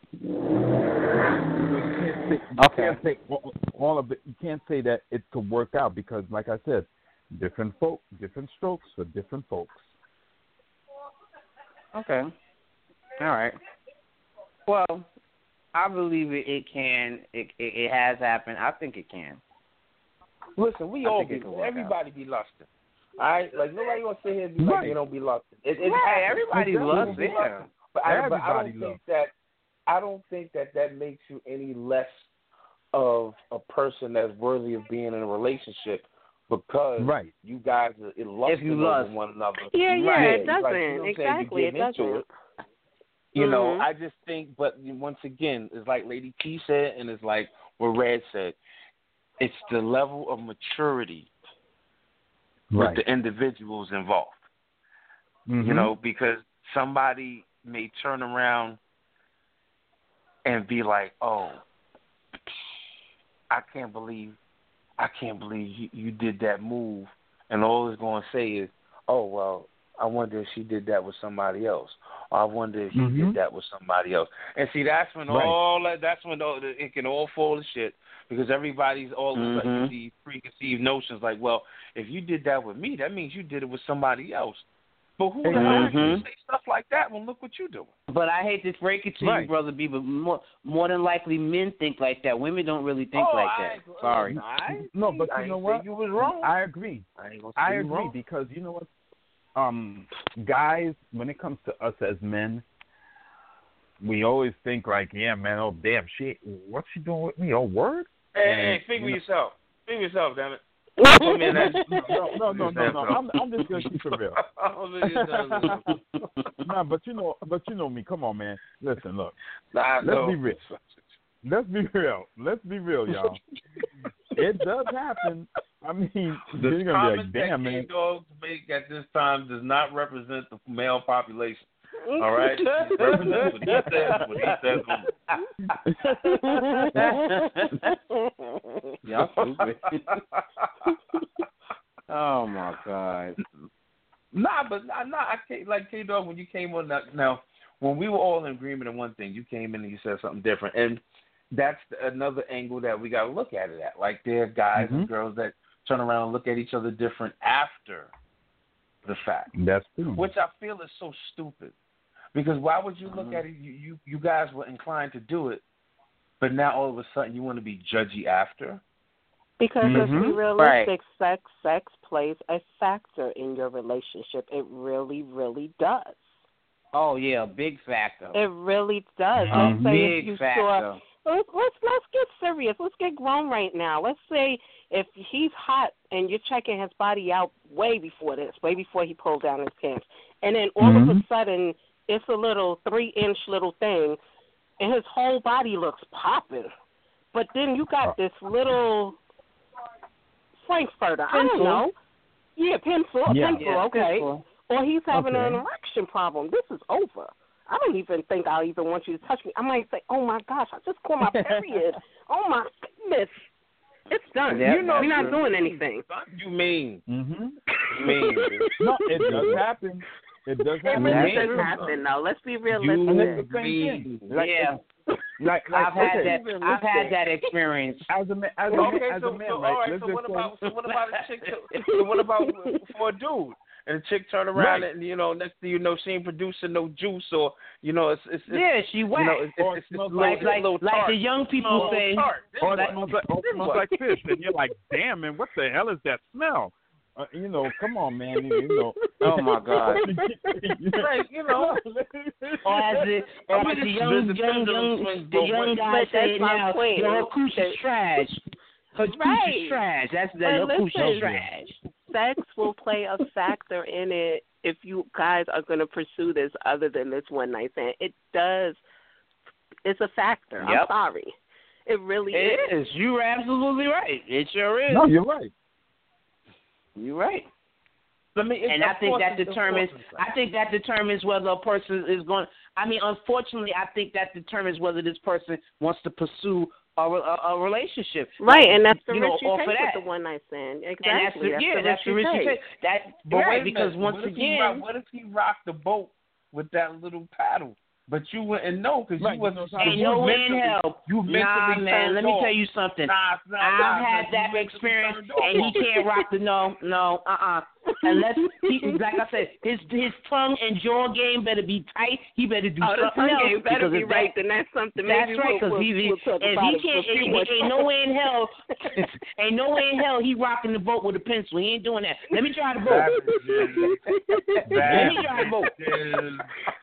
You can't say all of it. You can't say that it could work out because, like I said, different strokes for different folks. Okay. All right. Well, I believe it can. It has happened. I think it can. Listen, everybody be lusting. All right? Like, nobody going to sit here and be like they don't be lusting. Everybody lusts, yeah. But I don't think that makes you any less of a person that's worthy of being in a relationship because you guys are lusting over one another. Yeah, right. It doesn't. Like, you know exactly, it doesn't. You know, I just think, but once again, it's like Lady T said, and it's like what Red said. It's the level of maturity with the individuals involved. You know, because somebody may turn around and be like, "Oh, I can't believe you did that move," and all it's going to say is, "Oh, well, I wonder if she did that with somebody else. Or I wonder if he did that with somebody else." And see, that's when it can all fall to shit because everybody's all of a sudden these preconceived notions like, well, if you did that with me, that means you did it with somebody else. But who the hell can say stuff like that when look what you're doing? But I hate to break it to you, Brother B, but more than likely men think like that. Women don't really think like that. Sorry. No, but you know what? You was wrong. I agree. I agree because you know what? Guys, when it comes to us as men, we always think like, yeah, man, oh damn, what's she doing with me? Oh, word? Hey, speak for yourself. Speak for yourself, damn it. No. I'm just gonna keep it real. Nah, but you know me. Come on, man. Listen, look. Let's be real. Let's be real, y'all. It does happen. I mean, you're gonna be like, damn, man. Dogs make at this time does not represent the male population. All right, it represents what he says. Y'all stupid. Oh my God. I can't, like K-Dog, when you came on that. Now, when we were all in agreement on one thing, you came in and you said something different, and that's another angle that we got to look at it at. Like there are guys and girls that turn around and look at each other different after the fact. That's true. Which I feel is so stupid. Because why would you look at it? You guys were inclined to do it, but now all of a sudden you want to be judgy after? Because let's be realistic, sex plays a factor in your relationship. It really, really does. Oh yeah, a big factor. It really does. Let's say big factor. Let's get serious. Let's get grown right now. Let's say if he's hot and you're checking his body out way before he pulled down his pants, and then all of a sudden it's a little 3-inch little thing, and his whole body looks popping. But then you got this little frankfurter. I don't know. Yeah, pencil, okay. Pencil. Or he's having an erection problem. This is over. I don't even think I'll even want you to touch me. I might say, oh, my gosh, I just caught my period. Oh, my goodness. It's done. Yeah, we're not doing anything. You mean. You mean. No, it does happen. It does happen. It really does happen, though. Let's be realistic. Like I've had that experience. As a man, right? What about a chick? What about for a dude? And the chick turn around and next thing you know, she ain't producing no juice, or it's she wet. It's like the young people say, or it smells like fish, and you're like, damn, man, what the hell is that smell? Come on, man. Oh my God. Like, or as the young guy say now, her coochie's trash. Her coochie's trash. That's her coochie's trash. Sex will play a factor in it if you guys are going to pursue this other than this one night stand. It does. It's a factor. Yep. I'm sorry. It really is. It is. You're absolutely right. It sure is. No, you're right. You're right. And I think that determines whether a person is going. I mean, unfortunately, I think that determines whether this person wants to pursue a relationship. Right, and that's the risk you take with the one night stand. Exactly. And that's the risk you take. Because once again, what if he rocked the boat with that little paddle? But you wouldn't know because you wasn't. Ain't no way in hell. Nah, man. Let me tell you something. I've had that experience, and he can't rock the no. Unless he, like I said, his tongue and jaw game better be tight. He better do something else. Game better be right. Then that's something. That's right. Because ain't no way in hell. Ain't no way in hell he rocking the boat with a pencil. He ain't doing that. Let me try the boat. Let me try the boat.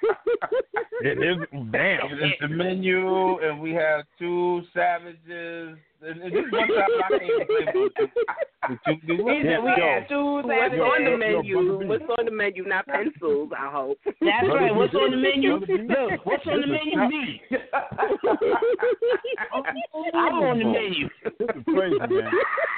Damn. It's the menu, and we have 2 savages. And this one time I can't even play we have 2 savages. What's on the menu? What's on the menu? Not pencils, I hope. That's right. What's on the menu? Look, what's on the menu? Me. I'm on the menu. This is crazy, man.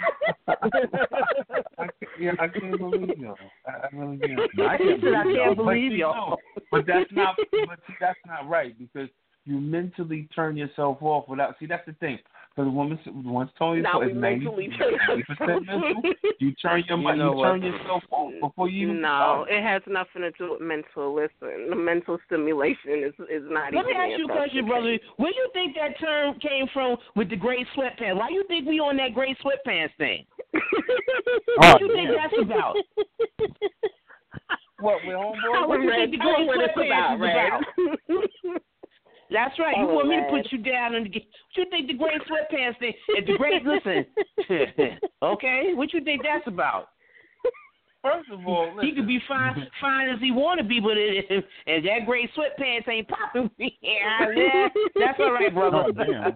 I can't believe y'all. I really can't. I can't believe y'all. But that's not. But see, that's not right because you mentally turn yourself off without. See, that's the thing. Because once Tony now is 90% mental, you turn your mind, you turn yourself off before you even No, it has nothing to do with mental. Listen, the mental stimulation is not Let even. me ask you a question, brother. Where do you think that term came from with the gray sweatpants? Why do you think we on that gray sweatpants thing? What do you think that's about? What, with homeboy? What do you think the gray sweatpants is about? That's right. You want me to put you down and what you think the gray sweatpants thing? If the gray, listen, okay, what you think that's about? First of all, listen. He could be fine as he want to be, but if that gray sweatpants ain't popping, that's all right, brother. Oh, damn.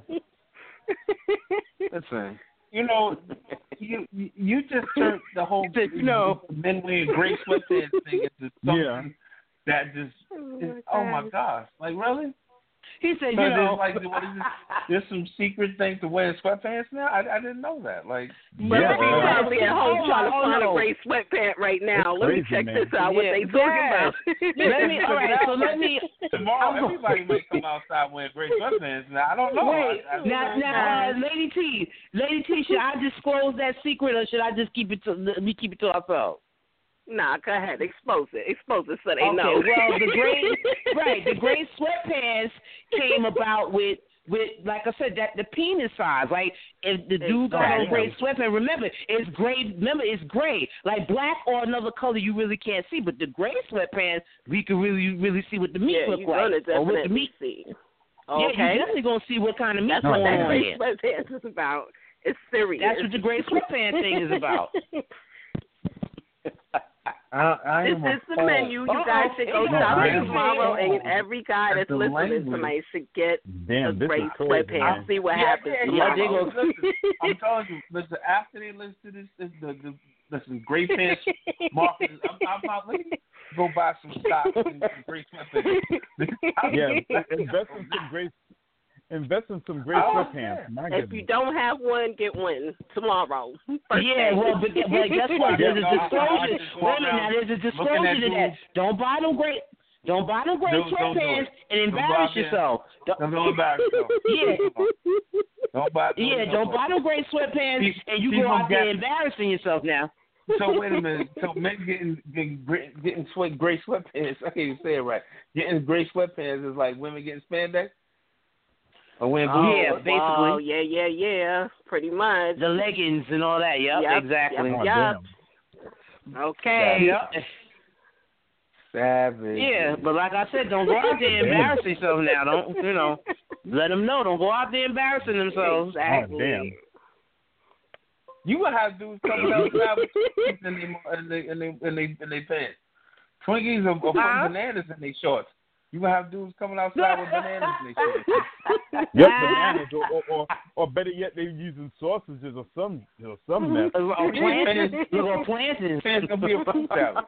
Listen, you just turned the whole men wearing gray sweatpants thing into something that just oh my gosh, like really? He said, so there's some secret thing to wearing sweatpants now? I didn't know that. Like, probably at home trying to find a gray sweatpant right now. Let me check this out. What they talking about? Let me. Tomorrow, everybody might come outside wearing gray sweatpants. Now I don't know. Wait, now, Lady T, should I disclose that secret or should I just keep it to ourselves? Nah, go ahead. Expose it so they know. Well, the gray sweatpants came about with like I said, that the penis size. Like if the dude got on gray sweatpants, remember it's gray. It's gray, like black or another color you really can't see. But the gray sweatpants, we can really see what the meat look like, or what the meat. See. Okay. Yeah, you definitely gonna see what kind of meat. That's what that gray sweatpants is about. It's serious. That's what the gray sweatpants thing is about. This is the menu. You guys should go shopping tomorrow, and every guy that's listening tonight should get a great sweatpants. See what happens. I'm telling you, listen, after they listen to this, listen, gray pants markers. I'm about to go buy some stock and some gray sweatpants. Invest in some great sweatpants. If you don't have one, get one tomorrow. But guess what? There's a disclosure. Wait a minute, now there's a disclosure to that. Don't buy them great sweatpants and embarrass yourself. Don't embarrass yourself. Don't buy them great sweatpants and you go out there embarrassing yourself now. So wait a minute. So men getting gray sweatpants. I can't even say it right. Getting gray sweatpants is like women getting spandex. Basically. Oh, yeah. Pretty much. The leggings and all that. Yep. Exactly. Yep. Okay. Yep. Savage. Yeah, but like I said, don't go out there embarrassing yourself now. Don't let them know. Don't go out there embarrassing themselves. Exactly. Oh, damn. You would have dudes coming outside with Twinkies in their pants. Twinkies or bananas in their shorts. You gonna have dudes coming outside with bananas in their shorts. Yep, bananas, or better yet, they're using sausages or some mess. Or plantains. It's gonna be a fruit salad.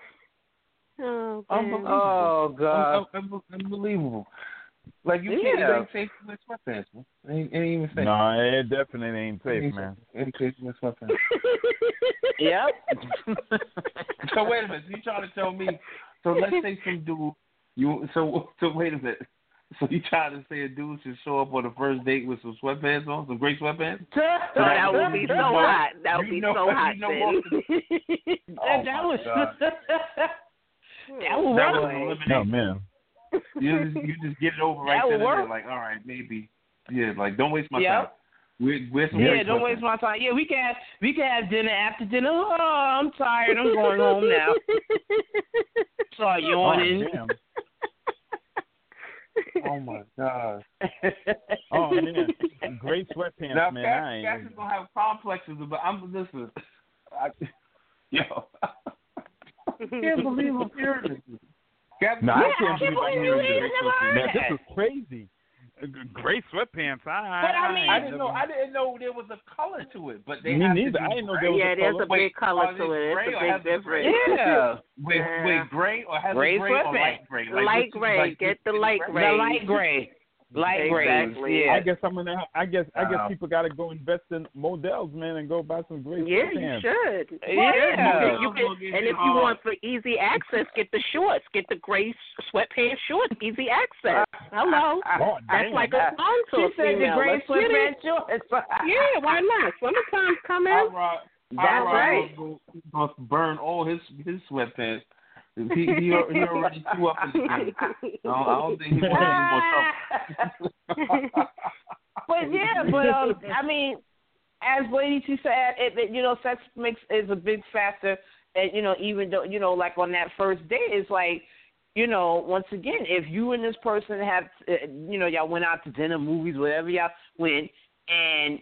Oh God! Unbelievable. Like you can't. It ain't safe to wear sweatpants, man. It ain't even safe. No, it definitely ain't safe, man. It ain't safe to wear sweatpants. Yep. So wait a minute. You trying to tell me? So let's say some dude. So wait a minute. So you trying to say a dude should show up on the first date with some sweatpants on, some gray sweatpants? That would be so hot. That would be so hot. That would work. Oh man. You just get it over right then and there. Like, all right, maybe. Yeah, like don't waste my time. Don't waste my time. Yeah, we can have dinner after dinner. Oh, I'm tired. I'm going home now. Start yawning. Oh, oh my God. Oh man, great sweatpants, now, man. Cass is gonna have complexes, but listen. I can't believe I'm hearing this. No, I can't believe you ain't never heard that. This is crazy. Gray sweatpants. I didn't know there was a color to it, but they me have neither. To I didn't know there was a color. There's a big color to it. It's a big difference. Yeah. Wait, gray or has gray gray or light gray? Light gray. Get the light gray. The light gray. Light gray. Exactly. Yeah. I guess I'm gonna. I guess people gotta go invest in Models, man, and go buy some gray sweatpants. You should. Yeah. You can, and if you want for easy access, get the shorts. Get the gray sweatpants shorts. Easy access. Hello. That's like a song to a female. She said the gray sweatpants shorts. Yeah, why not? Summertime's coming. That's right. He's going to burn all his sweatpants. He already threw up in the game. I don't think he wants any more trouble. But I mean, as Lady T said, sex is a big factor. And even though, like on that first date, it's like, once again, if you and this person have, y'all went out to dinner, movies, whatever y'all went, and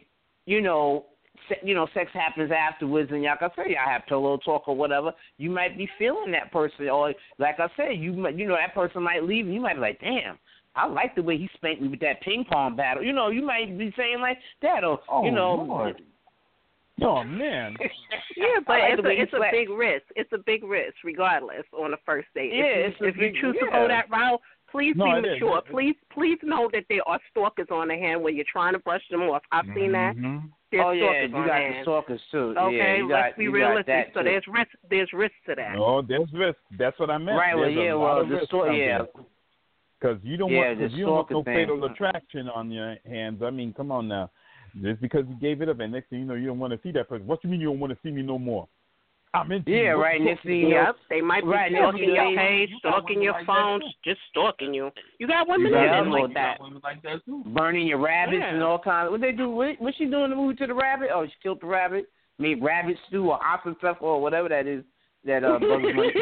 sex happens afterwards, and y'all can say y'all have pillow talk or whatever. You might be feeling that person, or like I said, that person might leave, and you might be like, damn, I like the way he spanked me with that ping pong battle. You might be saying like that, or Lord. Oh man. Yeah, but it's a big risk. It's a big risk, regardless, on a first date. Yeah, if you choose to go that route, please be mature. Please know that there are stalkers on the hand when you're trying to brush them off. I've seen that. There's you got the stalkers too. Okay, yeah, let's be realistic. So there's risk. There's risk to that. Oh, there's risk. That's what I meant. Right. Because you don't want no fatal attraction on your hands. I mean, come on now. Just because you gave it up, and next thing you know, you don't want to see that person. What you mean you don't want to see me no more? I'm into you. Right. Next thing they might be stalking your page, stalking your phone, just stalking you. You got women like that. Women like that too. Burning your rabbits and all kinds. What they do? What she doing in the movie to the rabbit? Oh, she killed the rabbit. Made rabbit stew or oxen stuff or whatever that is. That Bugs Bunny.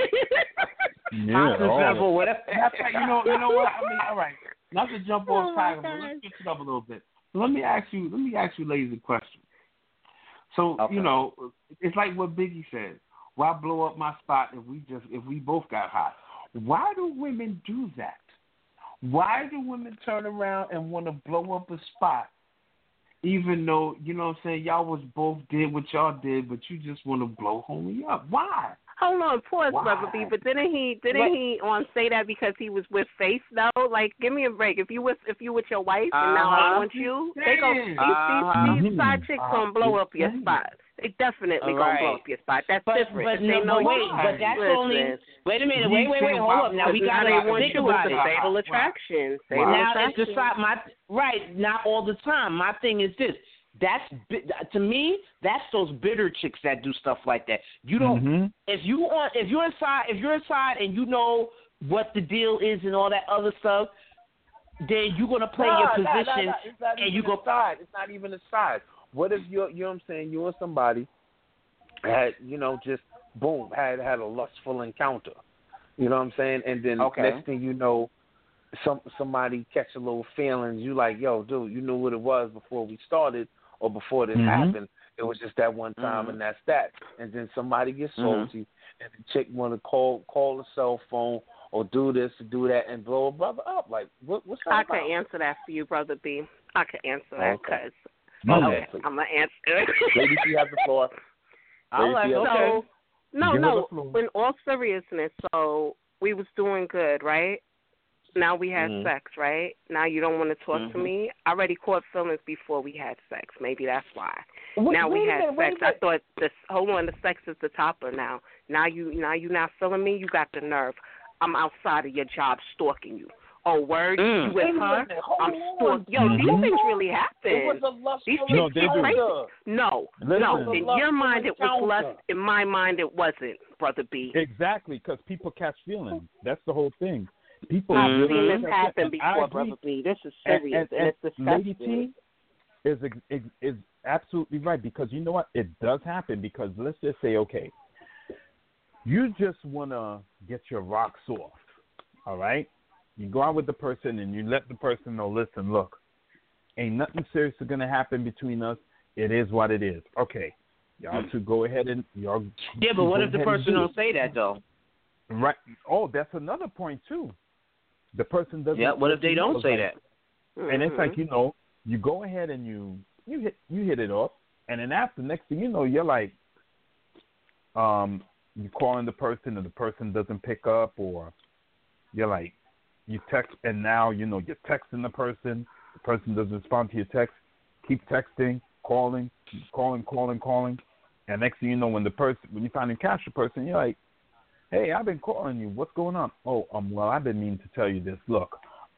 Or whatever. You know what? I mean, all right. Not to jump off title, but let's switch it up a little bit. So let me ask you, ladies, a question. So it's like what Biggie said. Why blow up my spot if we both got hot? Why do women do that? Why do women turn around and want to blow up a spot, even though y'all was both did what y'all did, but you just want to blow homie up? Why? Hold on, pause, Brother B. But didn't he say that because he was with Faith though? Like, give me a break. If you with your wife and now I want you, they go. These side chicks gonna blow up your spot. They definitely gonna blow up your spot. That's different. But that's only. Wait a minute. Wait. Hold up. Now we gotta think about it. Fatal attraction. Now it's the side. Right. Not all the time. My thing is this. To me, that's those bitter chicks that do stuff like that. You don't. If you're inside and you know what the deal is and all that other stuff, then you're gonna play your position and you go. It's not even a side. What if you know what I'm saying? You and somebody had just boom had a lustful encounter. You know what I'm saying? And then next thing you know, somebody catch a little feelings. You like, yo, dude, you knew what it was before we started. Or before this happened, it was just that one time, and that's that. And then somebody gets salty, and the chick want to call the cell phone or do this or do that and blow a brother up. Like, what's that I about? can answer that for you, Brother B. I can answer that because I'm gonna answer. Lady, you have the floor. No. In all seriousness, so we was doing good, right? Now we had sex, right? Now you don't want to talk to me. I already caught feelings before we had sex. Maybe that's why. Now we had sex. I thought the sex is the topper now. Now you not feeling me. You got the nerve. I'm outside of your job stalking you. Oh, word? You with her? I'm stalking. Yo, these things really happen. It was a lust. These chicks be crazy. No. In your mind it was lust. In my mind it wasn't, Brother B. Exactly, because people catch feelings. That's the whole thing. People I've seen this happen before, Brother B. This is serious, and it's disgusting. Lady T is absolutely right, because you know what? It does happen, because let's just say, okay, you just want to get your rocks off, all right? You go out with the person, and you let the person know, listen, look, ain't nothing serious going to happen between us. It is what it is. Okay, y'all two go ahead and y'all. Yeah, but what if the person don't say that, though? Right. Oh, that's another point too. The person doesn't. Yeah. What if they don't say that? And it's like, you go ahead and you hit it off, and then after, next thing you know, you're like, you calling the person and the person doesn't pick up, or you're like, you text and now you're texting the person doesn't respond to your text, keep texting, calling, and next thing you know, when you finally catch the person, you're like, hey, I've been calling you. What's going on? Oh, well, I've been meaning to tell you this. Look,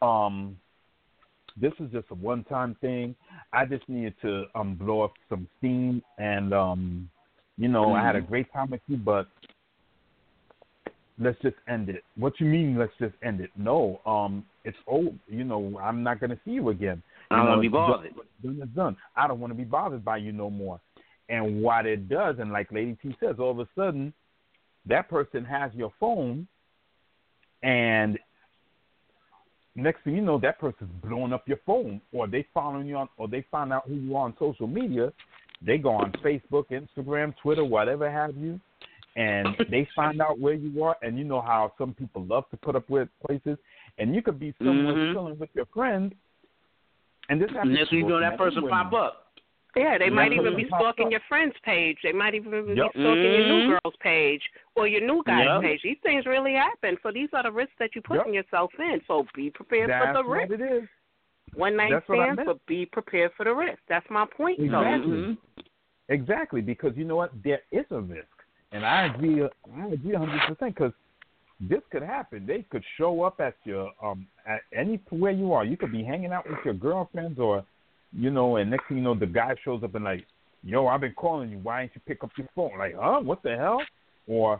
this is just a one-time thing. I just needed to blow up some steam, and I had a great time with you, but let's just end it. What you mean, let's just end it? No, it's old. I'm not going to see you again. I don't want to be bothered. It's done. I don't want to be bothered by you no more. And what it does, and like Lady T says, all of a sudden, that person has your phone, and next thing you know, that person's blowing up your phone, or they following you on, or they find out who you are on social media. They go on Facebook, Instagram, Twitter, whatever have you, and they find out where you are. And you know how some people love to put up with places, and you could be somewhere chilling with your friends, and this happens. Next thing you know, that person pop up. Yeah, they might even be stalking your friend's page. They might even be stalking your new girl's page or your new guy's page. These things really happen. So these are the risks that you're putting yourself in. So be prepared for the risk. That's what it is. One night stand, but be prepared for the risk. That's my point. Exactly. Exactly, because you know what? There is a risk. And I agree 100% because this could happen. They could show up at your at anywhere you are. You could be hanging out with your girlfriends or and next thing you know, the guy shows up and like, yo, I've been calling you. Why didn't you pick up your phone? Like, what the hell? Or,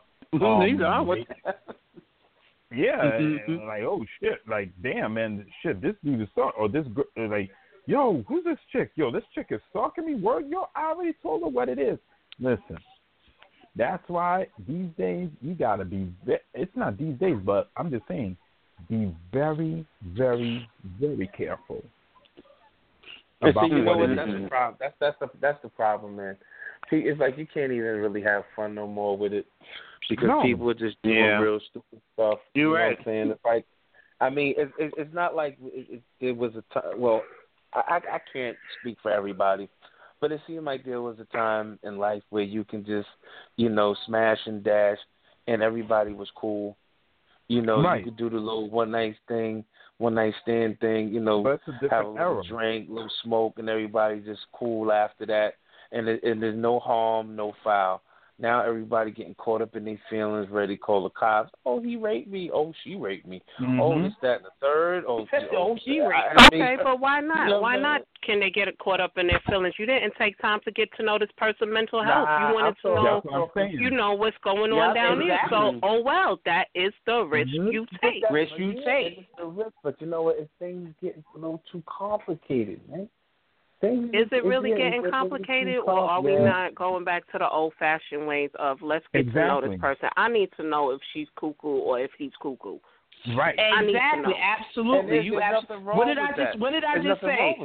and like, oh, shit. Like, damn, man, shit, this dude is stalking. Or this girl, like, yo, who's this chick? Yo, this chick is stalking me. Word, yo, I already told her what it is. Listen, that's why these days you got to be, it's not these days, but I'm just saying, be very, very, very careful. See, you know what? That's the problem. That's the problem, man. See, it's like you can't even really have fun no more with it because people are just doing real stupid stuff. You're right. Know what I'm saying? It's like, I mean, it's not like there was a time. Well, I can't speak for everybody, but it seemed like there was a time in life where you can just, smash and dash, and everybody was cool. You could do the little one night stand thing, have a little drink, little smoke, and everybody just cool after that. And there's no harm, no foul. Now everybody getting caught up in their feelings, ready to call the cops. Oh, he raped me. Oh, she raped me. Oh, this, that, and the third. Oh, she raped me. Okay, but why not? Why not? Can they get caught up in their feelings? You didn't take time to get to know this person's mental health. You wanted to know, what's going on down there. So, that is the risk you take. Risk you take. It's the risk, but you know what? If things getting a little too complicated, man. Is it really getting complicated, or are we not going back to the old-fashioned ways of let's get to know this person? I need to know if she's cuckoo or if he's cuckoo. Right. Exactly. Absolutely. What did I just say?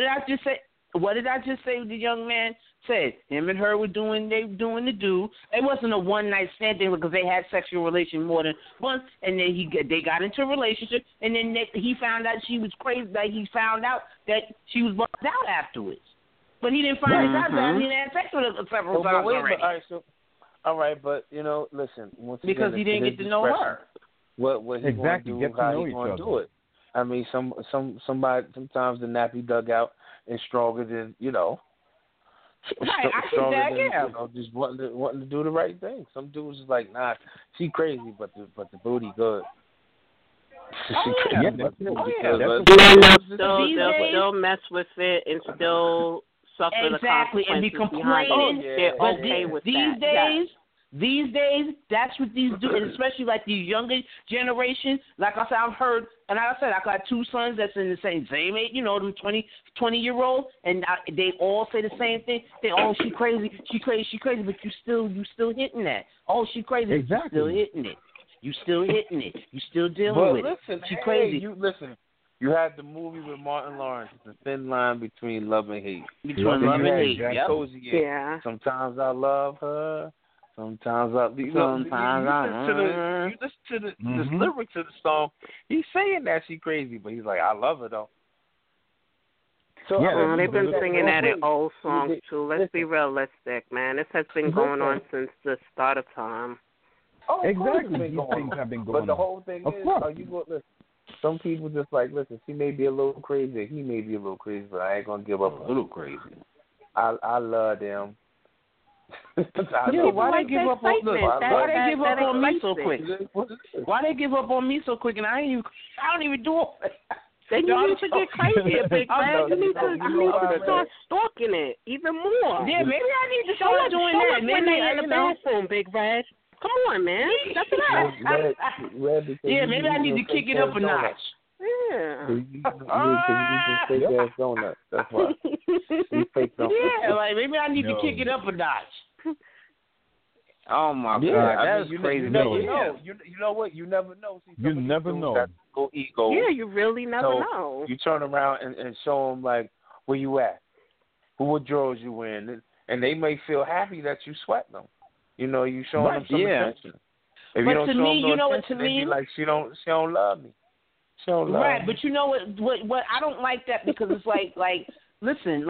What did I just say? The young man said him and her were doing the do. It wasn't a one night stand thing because they had sexual relations more than once, and then they got into a relationship, and then he found out she was crazy. Like he found out that she was bugged out afterwards, but he didn't find out that he had sex with her several times already. All right, but listen. Because he didn't get to know her. What he going to do? How he going to do it? I mean, somebody sometimes the nappy dugout is stronger than Right, I think that, just wanting to do the right thing. Some dudes is like, nah, she crazy, but the booty good. They'll still mess with it and still suffer the consequences and be complaining. They're okay with that. These days, that's what these do, and especially like these younger generation. Like I said, I've heard, and like I said, I got two sons that's in the same age, the 20-year-old, and they all say the same thing. She crazy, but you still hitting that. Oh, she crazy, exactly. You still hitting it. You still dealing with it. She crazy. You had the movie with Martin Lawrence, the thin line between love and hate. Between love and hate. Jack Cozy, yeah. Sometimes I love her. Sometimes up, you listen to the lyrics of the song. He's saying that she crazy, but he's like, I love her though. So they've been singing that in old songs too. Let's be realistic, man. This has been going on since the start of time. Oh, exactly. These things have been going on. But the whole thing is, listen, some people just like, listen, she may be a little crazy, he may be a little crazy, but I ain't gonna give up a little crazy. I love them. Why they give up on me so quick? Why they give up on me so quick? And I don't even do it. Then you need to get crazy, Big Red. You need to start stalking it even more. Yeah, maybe I need to start doing that. When they in the bathroom, Big Red. Come on, man. Step it up. Yeah, maybe I need to kick it up a notch. Yeah. You just fake ass donut. That's why. You fake donut. Yeah, like maybe I need to kick it up a notch. Oh my God, that's crazy. You know what? You never know. See, you never know. Ego. Yeah, you really never know. You turn around and show them like where you at, what drawers you in, and they may feel happy that you sweat them. You know, you showing them some attention. If you don't show them no attention, they be like, she don't love me. She don't love me. But you know what? I don't like that because it's like. Listen,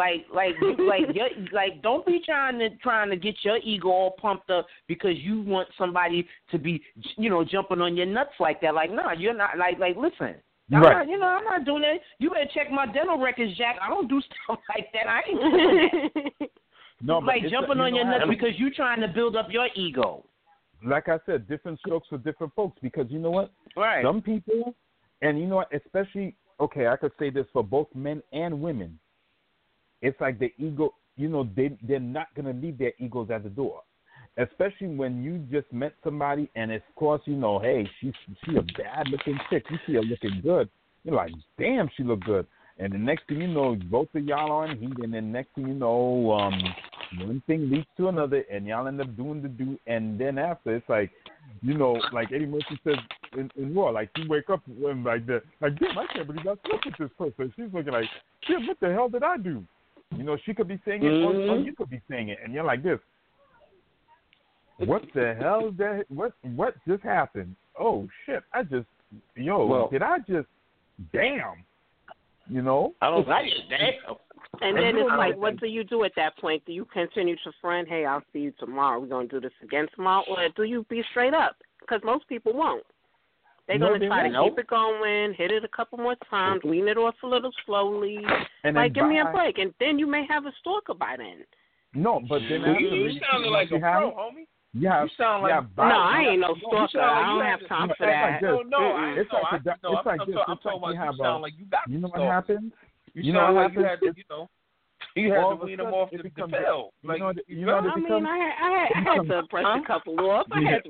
don't be trying to get your ego all pumped up because you want somebody to be, jumping on your nuts like that. Like, no, you're not. Like, listen, I'm not doing that. You better check my dental records, Jack. I don't do stuff like that. I ain't doing that. No, like jumping on your nuts because you're trying to build up your ego. Like I said, different strokes for different folks. Because you know what? Right. Some people, and you know what? Especially, I could say this for both men and women. It's like the ego, they're not going to leave their egos at the door. Especially when you just met somebody and, of course, hey, she a bad-looking chick. You see her looking good. You're like, damn, she look good. And the next thing you know, both of y'all are in heat. And then next thing you know, one thing leads to another, and y'all end up doing the do. And then after, it's like, like Eddie Murphy says in Raw, like you wake up and like, damn, I can't believe I slept with this person. She's looking like, shit, what the hell did I do? She could be saying it, or you could be saying it, and you're like this. What the hell is that? What just happened? Oh shit! Did I just? Damn. I don't like it. Damn. And then it's like, what do you do at that point? Do you continue to friend? Hey, I'll see you tomorrow. We're gonna do this again tomorrow, or do you be straight up? Because most people won't. They're going to try to keep it going, hit it a couple more times, wean it off a little slowly. And like, give me a break. And then you may have a stalker by then. No, but then you sounded like a pro, homie. Yeah, you sound like no, I ain't no stalker. I don't have time for that. It's like this. It's like you know what happens? You know what happens? You had to wean them off the bell. I had to press a couple off.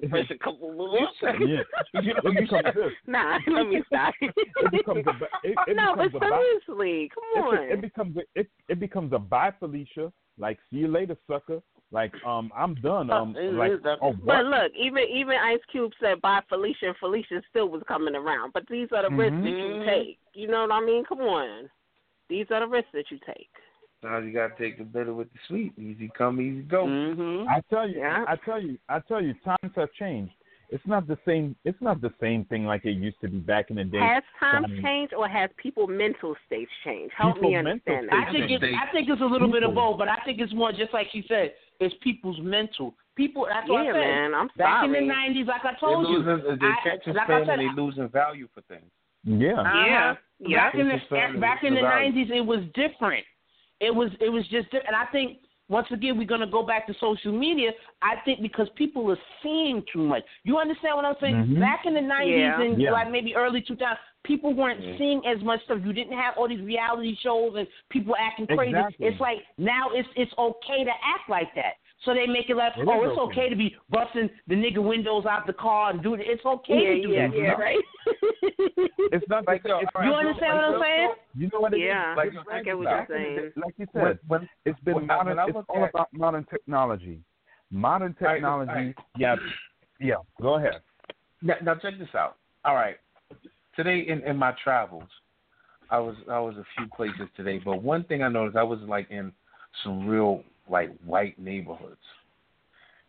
Nah, let me stop. No, but seriously, come on. It becomes a bye, Felicia. Like, see you later, sucker. Like, I'm done. But look, even Ice Cube said bye, Felicia, and Felicia still was coming around. But these are the risks that you take. You know what I mean? Come on. These are the risks that you take. Now you gotta take the bitter with the sweet. Easy come, easy go. Mm-hmm. I tell you, times have changed. It's not the same. It's not the same thing like it used to be back in the day. Has times changed, or has people's mental states changed? Help me understand that. I think it's a little bit of both, but I think it's more just like you said. It's people's mental. People. That's what I said. Man, I'm back sorry. in the '90s, like I told you, they losing value for things. Yeah. Back in the '90s, it was different. It was just different. And I think, once again, we're going to go back to social media. I think because people are seeing too much. You understand what I'm saying? Mm-hmm. Back in the 90s and like maybe early 2000s, people weren't seeing as much stuff. You didn't have all these reality shows and people acting crazy. Exactly. It's like now it's okay to act like that. So they make it like, it's okay to be busting the nigga windows out the car and do it. It's okay to do that. Yeah, right? It's not like you understand what I'm saying? You know what it is? Like, I get what you're saying. Like you said, it's been modern. It's all about modern technology. Modern technology. Yeah. Go ahead. Now check this out. All right. Today in my travels, I was a few places today, but one thing I noticed, I was like in some real like white neighborhoods,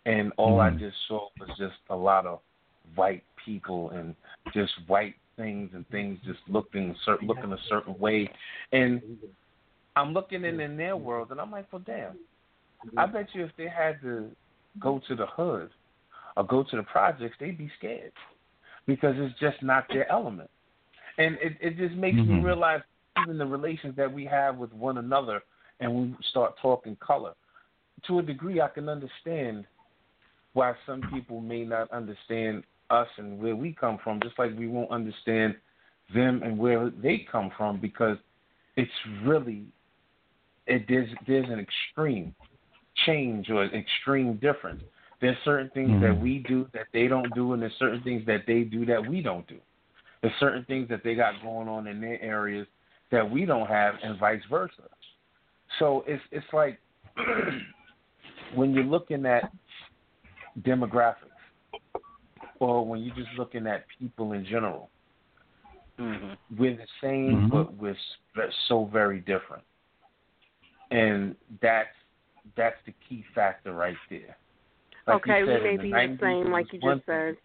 and all I just saw was just a lot of white people and just white things and things just looking a certain way. And I'm looking in their world, and I'm like, well, damn. I bet you if they had to go to the hood or go to the projects, they'd be scared because it's just not their element. And it just makes me realize even the relations that we have with one another, and we start talking color. To a degree, I can understand why some people may not understand us and where we come from, just like we won't understand them and where they come from, because it's really there's an extreme change or an extreme difference. There's certain things that we do that they don't do, and there's certain things that they do that we don't do. There's certain things that they got going on in their areas that we don't have, and vice versa. So it's like when you're looking at demographics, or when you're just looking at people in general, we're the same, but we're so very different, and that's the key factor right there. Like okay, we may be the same, like you just said.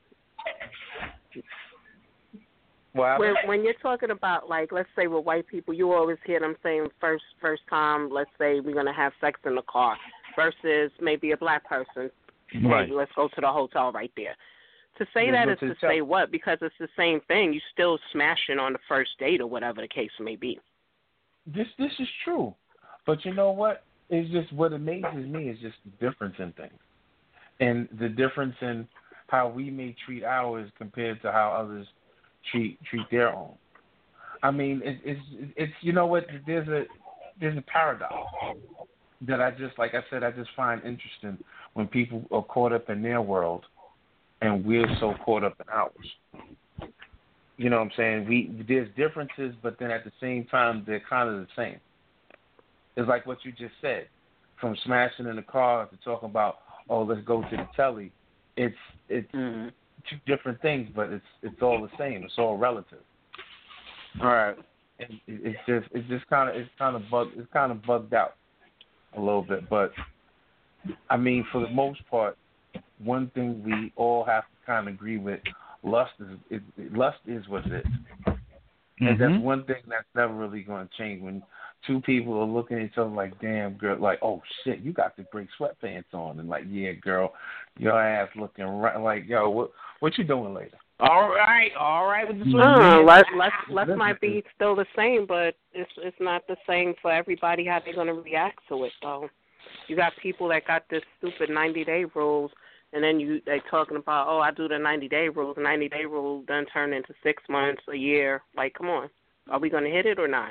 When you're talking about, like, let's say with white people, you always hear them saying first time, let's say we're going to have sex in the car, versus maybe a black person. Right. Maybe let's go to the hotel right there. To say that is to say what? Because it's the same thing. You still smashing on the first date or whatever the case may be. This is true. But you know what? It's just what amazes me is just the difference in things. And the difference in how we may treat ours compared to how others treat their own. I mean, it's you know what? There's a paradox that I just find interesting when people are caught up in their world and we're so caught up in ours. You know what I'm saying? There's differences, but then at the same time they're kind of the same. It's like what you just said, from smashing in the car to talking about, oh, let's go to the telly. It's two different things, but it's all the same. It's all relative. All right. And it's kind of bugged out a little bit, but I mean, for the most part, one thing we all have to kind of agree with: lust is what it is, and that's one thing that's never really going to change. When two people are looking at each other like, damn, girl, like, oh, shit, you got the big sweatpants on. And like, yeah, girl, your ass looking right, like, yo, what you doing later? All right with the sweatpants. Les might be still the same, but it's not the same for everybody how they're going to react to it, though. You got people that got this stupid 90-day rules, and then they talking about, oh, I do the 90-day rules. The 90-day rule then turn into 6 months, a year. Like, come on. Are we going to hit it or not?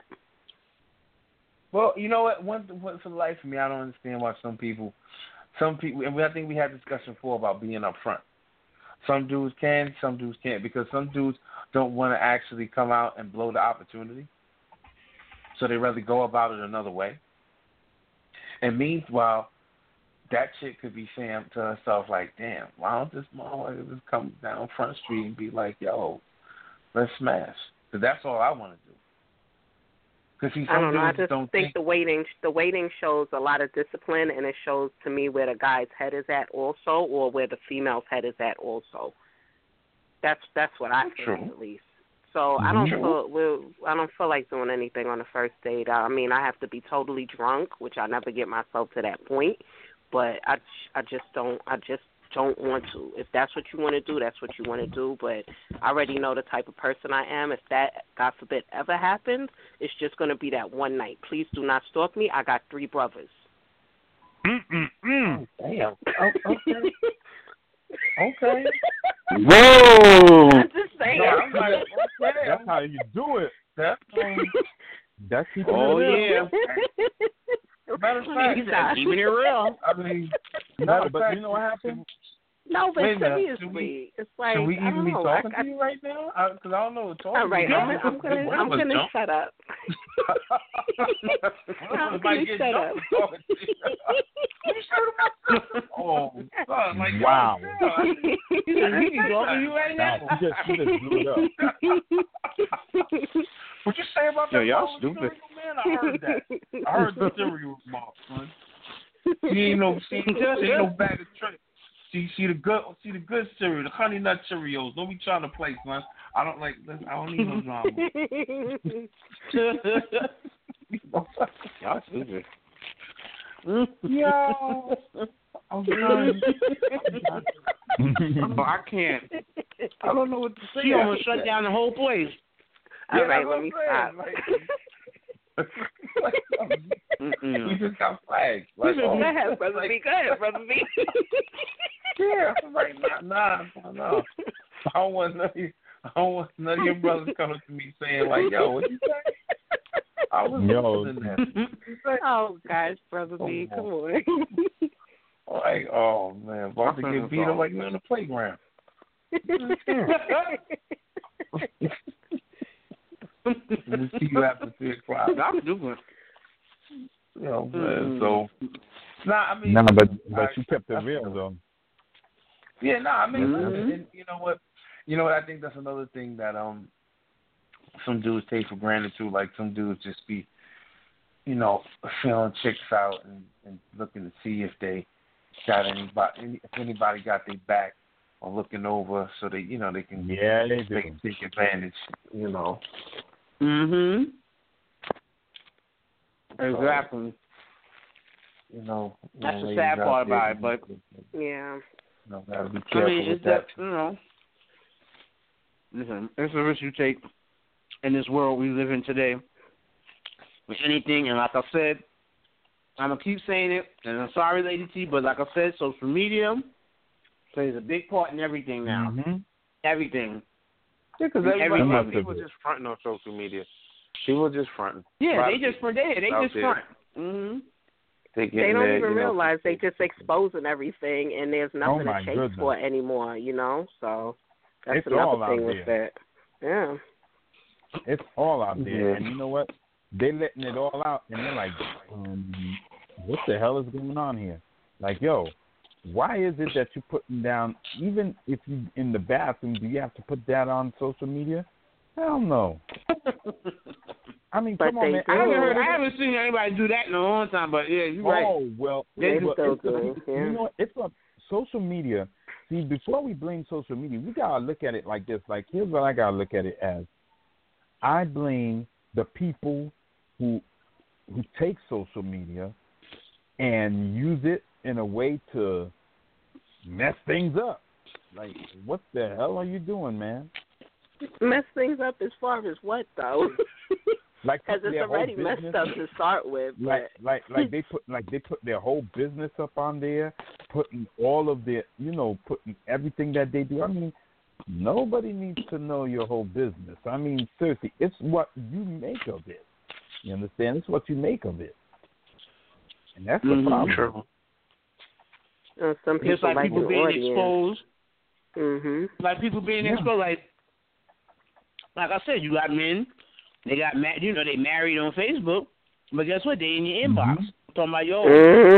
Well, you know what? One for the life of me, I don't understand why some people, and I think we had a discussion before about being up front. Some dudes can, some dudes can't, because some dudes don't want to actually come out and blow the opportunity, so they rather go about it another way. And meanwhile, that chick could be saying to herself like, damn, why don't this motherfucker just come down Front Street and be like, yo, let's smash? Because that's all I want to do. I don't know. I just think the waiting shows a lot of discipline, and it shows to me where the guy's head is at also, or where the female's head is at also. That's what I think, at least. So I don't feel like doing anything on the first date. I mean, I have to be totally drunk, which I never get myself to that point. But I just don't want to. If that's what you want to do, that's what you want to do. But I already know the type of person I am. If that, God forbid, ever happens, it's just going to be that one night. Please do not stalk me. I got 3 brothers. Damn. Oh, okay. Okay. Whoa. I'm just saying. No, I'm like, okay. That's how you do it. That's keeping it real. Matter of fact, he's not keeping it real. I mean, but you know what happened? No, but seriously, it's like, should we even be talking to you right now? Because I don't know what talking. All right, I'm gonna shut up. I'm gonna shut up. Oh, God, like, wow. He talking to you right now? He just blew it up. What you say about that? Yo, y'all stupid. Man, I heard that. I heard the theory remark, son. She ain't no bag of tricks. See the good cereal, the Honey Nut Cheerios. Don't be trying to play, son. I don't need no drama. Y'all stupid. Yo, I'm done. I can't. I don't know what to say. She almost shut down the whole place. All right, let me stop. We just got flagged. Go ahead, Brother B. Yeah, I'm like, nah. I don't want none of your brothers coming to me saying like, yo, what you say? I was listening there. Oh gosh, Brother B, come on. Like, oh man, about to get beat up like you're on the playground. We'll see you after 3 o'clock. I'm doing. Man. So, but you kept it real though. Yeah, and you know what? I think that's another thing that some dudes take for granted too. Like some dudes just be, feeling chicks out and looking to see if they got anybody got their back or looking over, so they they can they can take advantage. Mhm. Exactly. That's the sad part about it, but yeah. Gotta be careful with that. Listen, it's a risk you take in this world we live in today with anything, and like I said, I'm gonna keep saying it, and I'm sorry, Lady T, but like I said, social media plays a big part in everything now. Mm-hmm. Everything. Yeah, because people just fronting on social media. People just fronting. Yeah, they just front. They just front. Mm-hmm. They don't even realize they just exposing everything, and there's nothing to chase for anymore. So that's it's another thing with that. Yeah, it's all out there, and you know what? They're letting it all out, and they're like, "What the hell is going on here?" Like, yo, why is it that you're putting down? Even if you in the bathroom, do you have to put that on social media? Hell no. I mean, come on, man. I haven't seen anybody do that in a long time, but yeah, you're right. Oh, well, you know, it's a social media. See, before we blame social media, we got to look at it like this. Like, here's what I got to look at it as. I blame the people who take social media and use it in a way to mess things up. Like, what the hell are you doing, man? Mess things up as far as what, though? Because it's already messed up to start with. Like they put their whole business up on there, putting all of their, putting everything that they do. I mean, nobody needs to know your whole business. I mean, seriously, it's what you make of it. You understand? It's what you make of it, and that's the problem. True. Some people it's like people being exposed. Mm-hmm. Like people being exposed. Like I said, you got men. They got they married on Facebook, but guess what? They in your inbox talking about yo.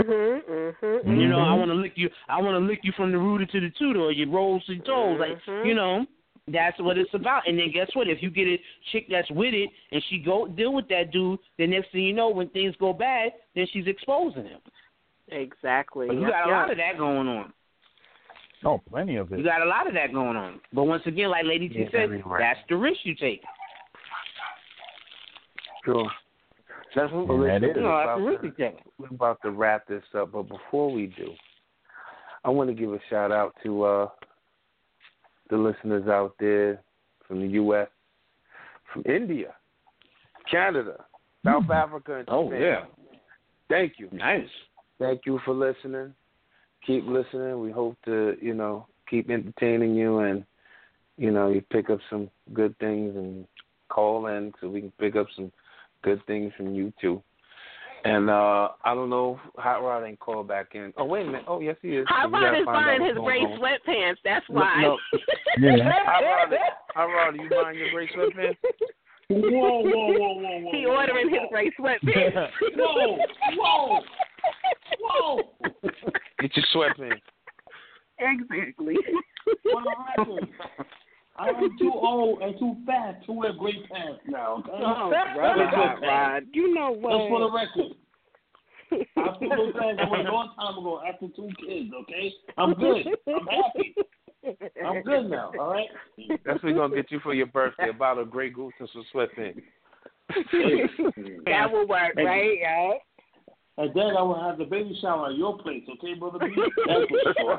I want to lick you. I want to lick you from the rooter to the tutor, or your rolls to your toes. Like that's what it's about. And then guess what? If you get a chick that's with it, and she go deal with that dude, the next thing you know, when things go bad, then she's exposing him. Exactly. But you got a lot of that going on. Oh, plenty of it. You got a lot of that going on. But once again, like Lady T said, that's the risk you take. Sure. That's what that's the risk you take. We're about to wrap this up, but before we do, I want to give a shout out to the listeners out there from the U.S., from India, Canada, South Africa, and Japan. Oh, yeah. Thank you. Nice. Thank you for listening. Keep listening. We hope to, keep entertaining you and, you pick up some good things and call in so we can pick up some good things from you too. And I don't know, Hot Rod ain't called back in. Oh, wait a minute. Oh, yes, he is. Hot Rod is buying his gray sweatpants. That's why. No. Yeah. Hot Rod, are you buying your gray sweatpants? Whoa. He ordering his gray sweatpants. Whoa. Get your sweatpants. Exactly. I'm too old and too fat to wear gray pants now. Okay? Oh, brother, Rod. You know what? Just for the record. I feel so bad. That was a long time ago after 2 kids, okay? I'm good. I'm happy. I'm good now, all right? That's what we're going to get you for your birthday, a bottle of Grey Goose and some sweatpants. That will work, right? Yeah. And then I will have the baby shower at your place, okay, Brother B? That's for sure.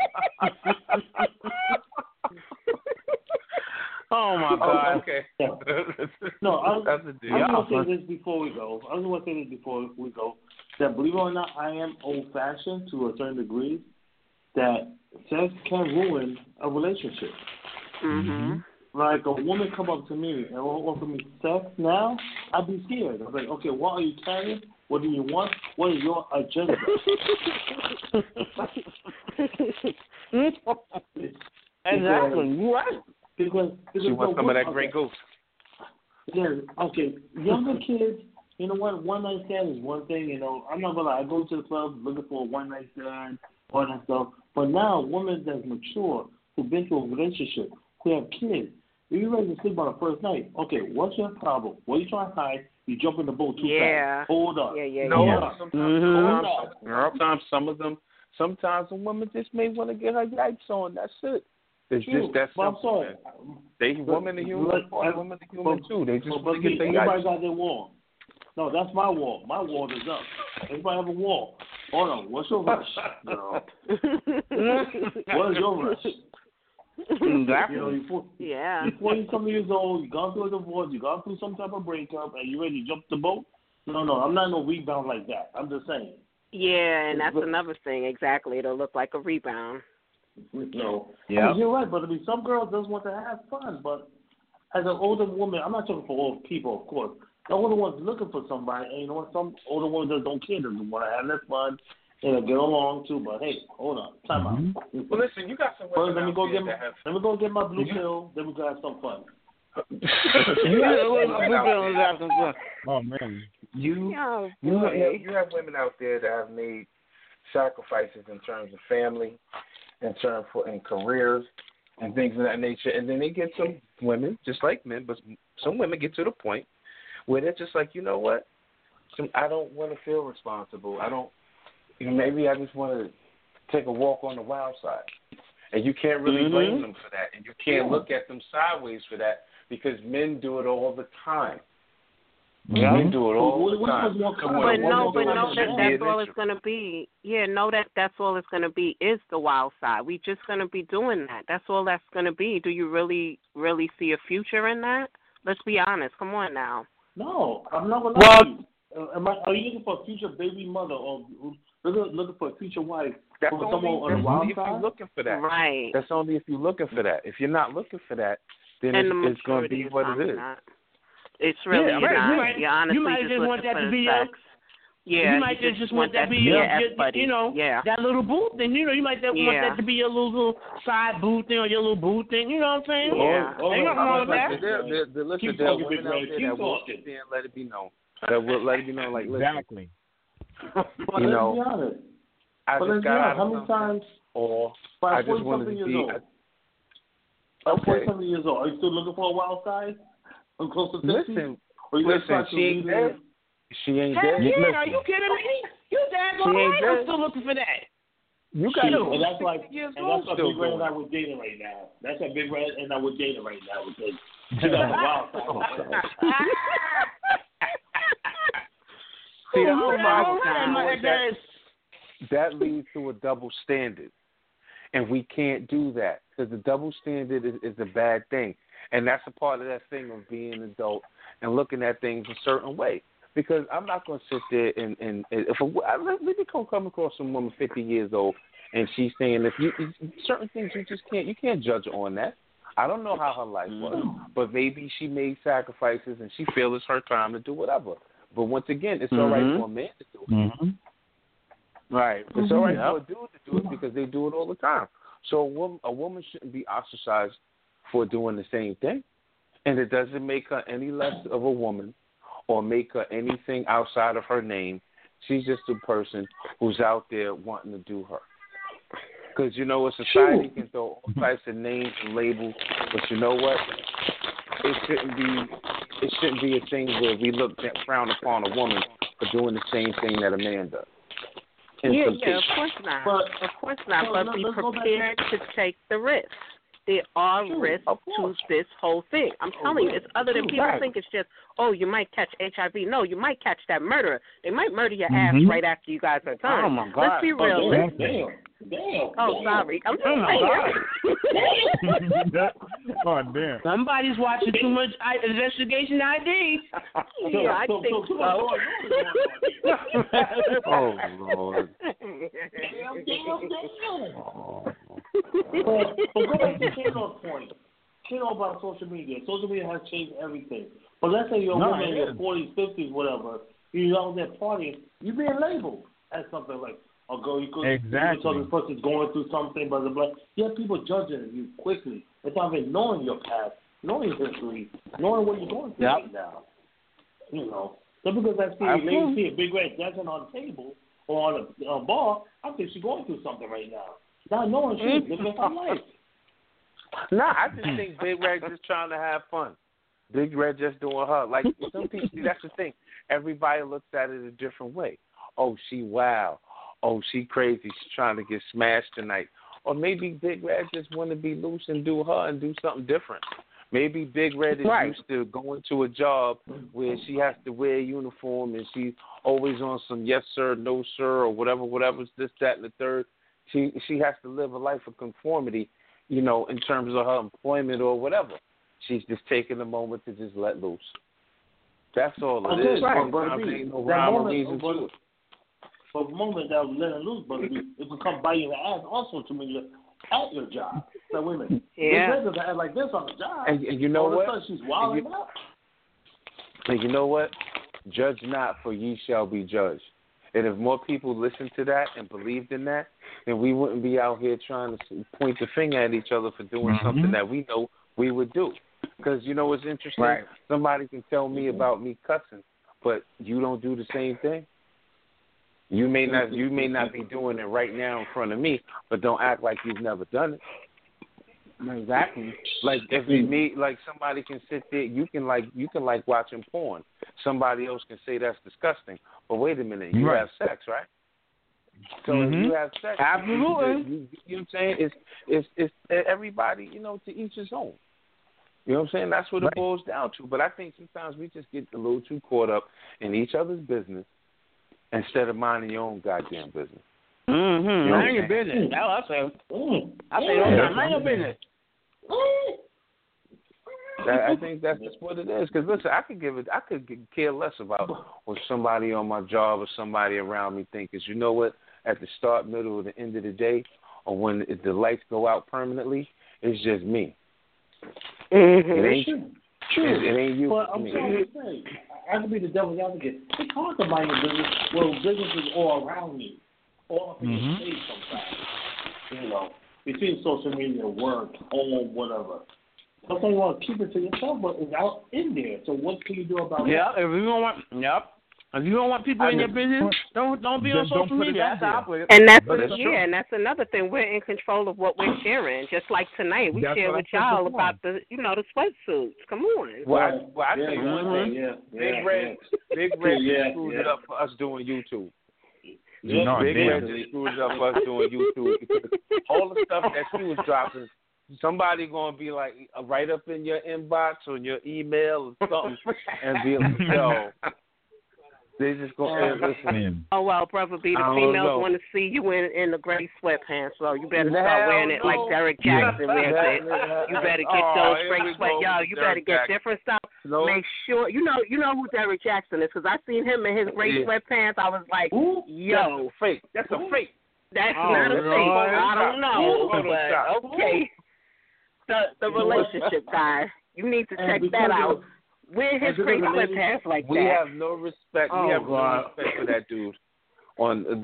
Oh, my God. Okay. No, I was going to say this before we go. That believe it or not, I am old-fashioned to a certain degree, that sex can ruin a relationship. Mm-hmm. Like a woman come up to me and offer me sex now, I'd be scared. I'm like, okay, what are you carrying? What do you want? What is your agenda? Exactly. What? Because she wants some of that Grey Goose. Yeah, okay. Younger kids, you know what? One night stand is one thing. You know, I'm not gonna lie. I go to the club looking for a one night stand, all that stuff. But now, women that's mature, who've been through a relationship, who have kids, if you're ready to sleep on the first night, okay, what's your problem? What are you trying to hide? You jump in the boat too fast. Hold up. Sometimes a woman just may want to get her yipes on. That's it. It's true, just that simple. Women are human. Women are human too. They just want to get their yipes. Everybody got their wall. No, that's my wall. My wall is up. Everybody have a wall. Hold on. What's your rush? No. What is your rush? Exactly. You know, you're 40-something years old, you gone through a divorce, you gone through some type of breakup, and you ready to jump the boat? No, I'm not no rebound like that. I'm just saying. Yeah, and that's another thing. Exactly. It'll look like a rebound. No. Yeah. I mean, you're right, but I mean, some girls just want to have fun, but as an older woman, I'm not talking for old people, of course. The older one's looking for somebody, and you know what? Some older ones just don't care. They want to have their fun. Get along too, but hey, hold on, time out. Well, listen, you got some women. First, let me go get my blue pill. Then we go have some fun. Oh man, you have women out there that have made sacrifices in terms of family, in careers, and things of that nature. And then they get some women, just like men, but some women get to the point where they're just like, you know what? I don't want to feel responsible. Maybe I just want to take a walk on the wild side. And you can't really blame them for that. And you can't look at them sideways for that because men do it all the time. Yeah. Men do it all the time. But know that that's all it's going to be. Yeah, know that that's all it's going to be is the wild side. We're just going to be doing that. That's all that's going to be. Do you really, really see a future in that? Let's be honest. Come on now. No, I'm not going to lie to you. Are you looking for a future baby mother or looking for a future wife? That's only if you're looking for that. Right. That's only if you're looking for that. If you're not looking for that, then it's going to be what it is. It's really not. You honestly you might just want that to be sex. Yeah, you might just want that to be your that little booth thing. You might want that to be your little side booth thing or your little booth thing. You know what I'm saying? Yeah. Ain't nothing wrong with that. Listen, there are women out there that will sit there and let it be known. That will let it be known, like, listen. Exactly. But let's be honest. I just got out how many times? Or I just wanted to be. Okay. 40-something years old. Are you still looking for a wild side? I'm close to 50? Listen, she ain't dead. She ain't dead. Yeah, are you kidding me? You daggone right. I'm still looking for that. You got it. And that's like, Big Red and I were dating right now. That's what Big Red and I were dating right now because she got a wild side. See, that leads to a double standard. And we can't do that because the double standard is a bad thing. And that's a part of that thing of being an adult and looking at things a certain way. Because I'm not going to sit there and let me come across some woman 50 years old and she's saying certain things you can't judge her on that. I don't know how her life was, but maybe she made sacrifices and she feels it's her time to do whatever. But once again, it's all right for a man to do it. Mm-hmm. Right. It's all right for a dude to do it because they do it all the time. So a woman shouldn't be ostracized for doing the same thing. And it doesn't make her any less of a woman or make her anything outside of her name. She's just a person who's out there wanting to do her. Because, a society can throw all types of names and labels, but you know what? It shouldn't be a thing where we frown upon a woman for doing the same thing that a man does. Yeah, of course not. But be prepared to take the risk. There are risks to this whole thing. I'm telling you, it's other than people think it's just, oh, you might catch HIV. No, you might catch that murderer. They might murder your ass right after you guys are done. Oh, my God. Let's be realistic. Damn. Oh, sorry. I'm just saying. Oh, damn. Somebody's watching too much investigation ID. Yeah, I think so. Oh, Lord. But go back to Keno's point. Keno about social media. Social media has changed everything. But let's say you're a woman in your 40s, 50s, whatever. You're out there partying. You're being labeled as something like, oh, girl, you could tell this person's going through something, blah, blah, blah. You have people judging you quickly. It's not even knowing your past, knowing your history, knowing what you're going through right now. You know. So because I see a Big Red dancing on the table or on a bar, I think she's going through something right now. Not knowing she's living her life. Nah, I just think Big Red just trying to have fun. Big Red just doing her. Like, some people, see, that's the thing. Everybody looks at it a different way. Oh, she wild. Oh, she crazy. She's trying to get smashed tonight. Or maybe Big Red just want to be loose and do her and do something different. Maybe Big Red is used to going to a job where she has to wear a uniform and she's always on some yes, sir, no, sir, or whatever's this, that, and the third. She has to live a life of conformity, you know, in terms of her employment or whatever. She's just taking a moment to just let loose. That's all it is. Right. But for the moment that was letting loose, but it can come bite you in the ass also to mean at your job. So wait a minute. Yeah. This doesn't act like this on the job. And you know all what? Of a sudden she's wilding out. And you know what? Judge not, for ye shall be judged. And if more people listened to that and believed in that, then we wouldn't be out here trying to point the finger at each other for doing something that we know we would do. Because, you know what's interesting? Right. Somebody can tell me about me cussing, but you don't do the same thing. You may not be doing it right now in front of me, but don't act like you've never done it. Exactly. Like if it me, like somebody can sit there, you can like watching porn. Somebody else can say that's disgusting. But wait a minute, you have sex, right? So if you have sex, absolutely. You know what I'm saying? It's everybody, you know, to each his own. You know what I'm saying? That's what it boils down to. But I think sometimes we just get a little too caught up in each other's business instead of minding your own goddamn business. Mm-hmm. Mind your business. That's what I say. I say, mind your business. I think that's just what it is. Because listen, I could care less about what somebody on my job or somebody around me think. Because you know what? At the start, middle, or the end of the day, or when the lights go out permanently, it's just me. Mm-hmm. It ain't you. But I'm trying to say, I can be the devil's advocate. It's hard to mind your business when business is all around you, all up in your face sometimes. You know, between social media, work, home, whatever. Sometimes you want to keep it to yourself, but it's out in there. So what can you do about that? If you don't want, if you don't want people in your business, don't be on social media. That's how I put it. And that's another thing. We're in control of what we're sharing. Just like tonight, we shared with y'all about the sweatsuits. Come on. Well, I tell you one thing. Big Red screwed it up for us doing YouTube. Big Red just screwed it up for us doing YouTube. All the stuff that she was dropping, somebody gonna be like right up in your inbox or in your email or something, and be like, yo. They just go listen. Oh well, brother B, the females want to see you in the gray sweatpants, so you better start wearing it like Derek Jackson wears it. You better get those gray sweatpants. You better get different stuff. No. Make sure you know who Derek Jackson is, because I seen him in his gray sweatpants. I was like, yo, fake. That's a fake. That's not a fake. I don't know, but okay. The relationship guy, you need to check that out. Wear his great sweatpants like that. We have no respect. We have no respect for that dude. On this,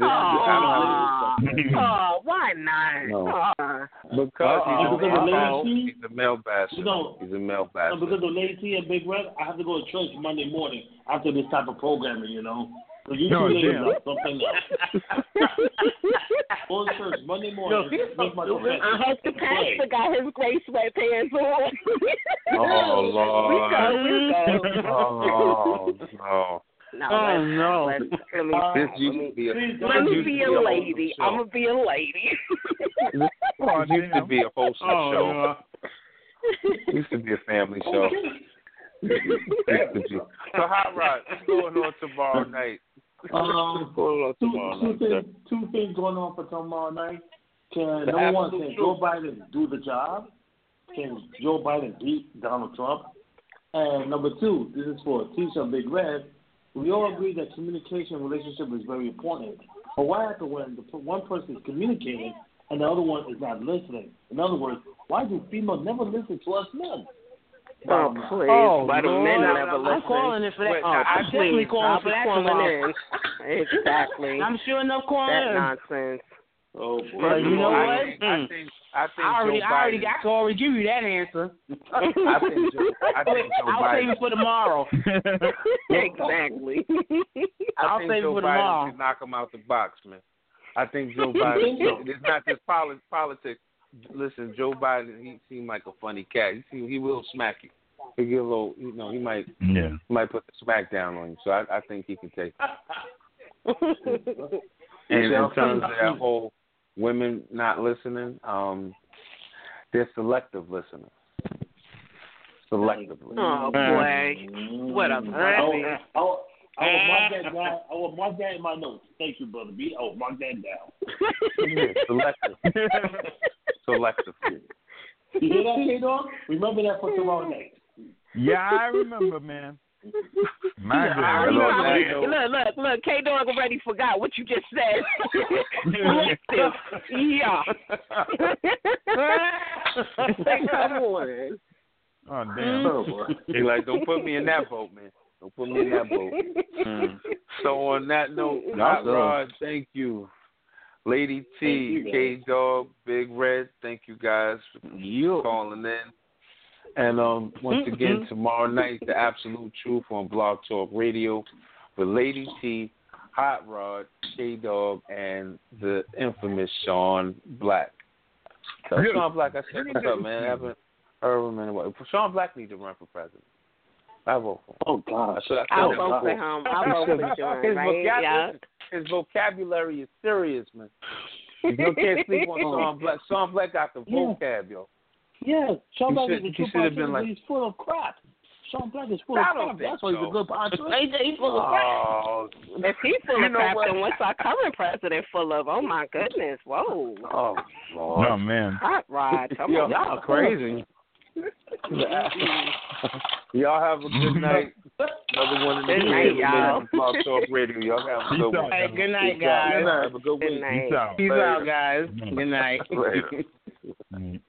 why not? No. Because he's a male bastard. He's a male bastard. Because of Lady T and Big Red, I have to go to church Monday morning after this type of programming, you know. So you two ladies are something else. Go to church Monday morning. I hope the pastor got his gray sweatpants on. Oh, Lord. We go. Oh, no. No. No. Let me be a lady. I'm gonna be a lady. It used to be a wholesome show. It used to be a family show. So, Hot Rod, what's going on tomorrow night? Two things going on for tomorrow night. Number one, can Joe Biden do the job? Can Joe Biden beat Donald Trump? And number two, this is for Tisha and Big Red. We all agree that communication relationship is very important. But what happens when one person is communicating and the other one is not listening? In other words, why do females never listen to us men? Oh, please. Why do men never listen? I'm calling it for that. I'm definitely calling for that tomorrow. Exactly. I'm sure enough calling that in. nonsense. Oh, boy. You know what? I think I can already give you that answer. I think Joe I'll Biden. save it for tomorrow. Exactly. I'll save it for tomorrow. Can knock him out the box, man. I think Joe Biden. It's not just politics. Listen, Joe Biden. He seemed like a funny cat. He will smack you. He get a little. He might. Yeah. He might put the smack down on you. So I think he can take it. And in terms of that whole women not listening, they're selective listeners. Selectively. Oh boy, what a baby! I will mark that in my notes. Thank you, brother B. I will mark that down. Selective. You hear that, K-Dog? Remember that for tomorrow night. Yeah, I remember, man. Look, K-Dog already forgot what you just said. Selective. Yeah. Come on. Oh, damn. Oh, boy. He like, don't put me in that boat, man. Don't put me in that boat. So on that note, Hot Rod, thank you. Lady T, K-Dog, Big Red, thank you guys for calling in. And once again, tomorrow night, The Absolute Truth on Blog Talk Radio with Lady T, Hot Rod, K-Dog, and the infamous Sean Black. So Sean Black, I said, what's up, man? I haven't heard him in a while. Sean Black needs to run for president. I vote for him. Oh, God. I'll vote for him. I'll vote for Sean, right? His vocabulary is serious, man. You can't sleep on Sean Black. Sean Black got the vocab, yo. Yeah, Sean Black is a true politician. Like, he's full of crap. Sean Black is full of crap. That's why he's a good politician. He's full of crap. If he's full of crap, then what's our current president full of? Oh, my goodness. Whoa. Oh, Lord. Oh, man. Hot Rod. Come on. Y'all crazy. Y'all have a good night. Another one of the Good night, y'all. Blog Talk Radio. Y'all have a good one. Hey, good night, guys. Have a good week. Peace out, guys. Good night. Later.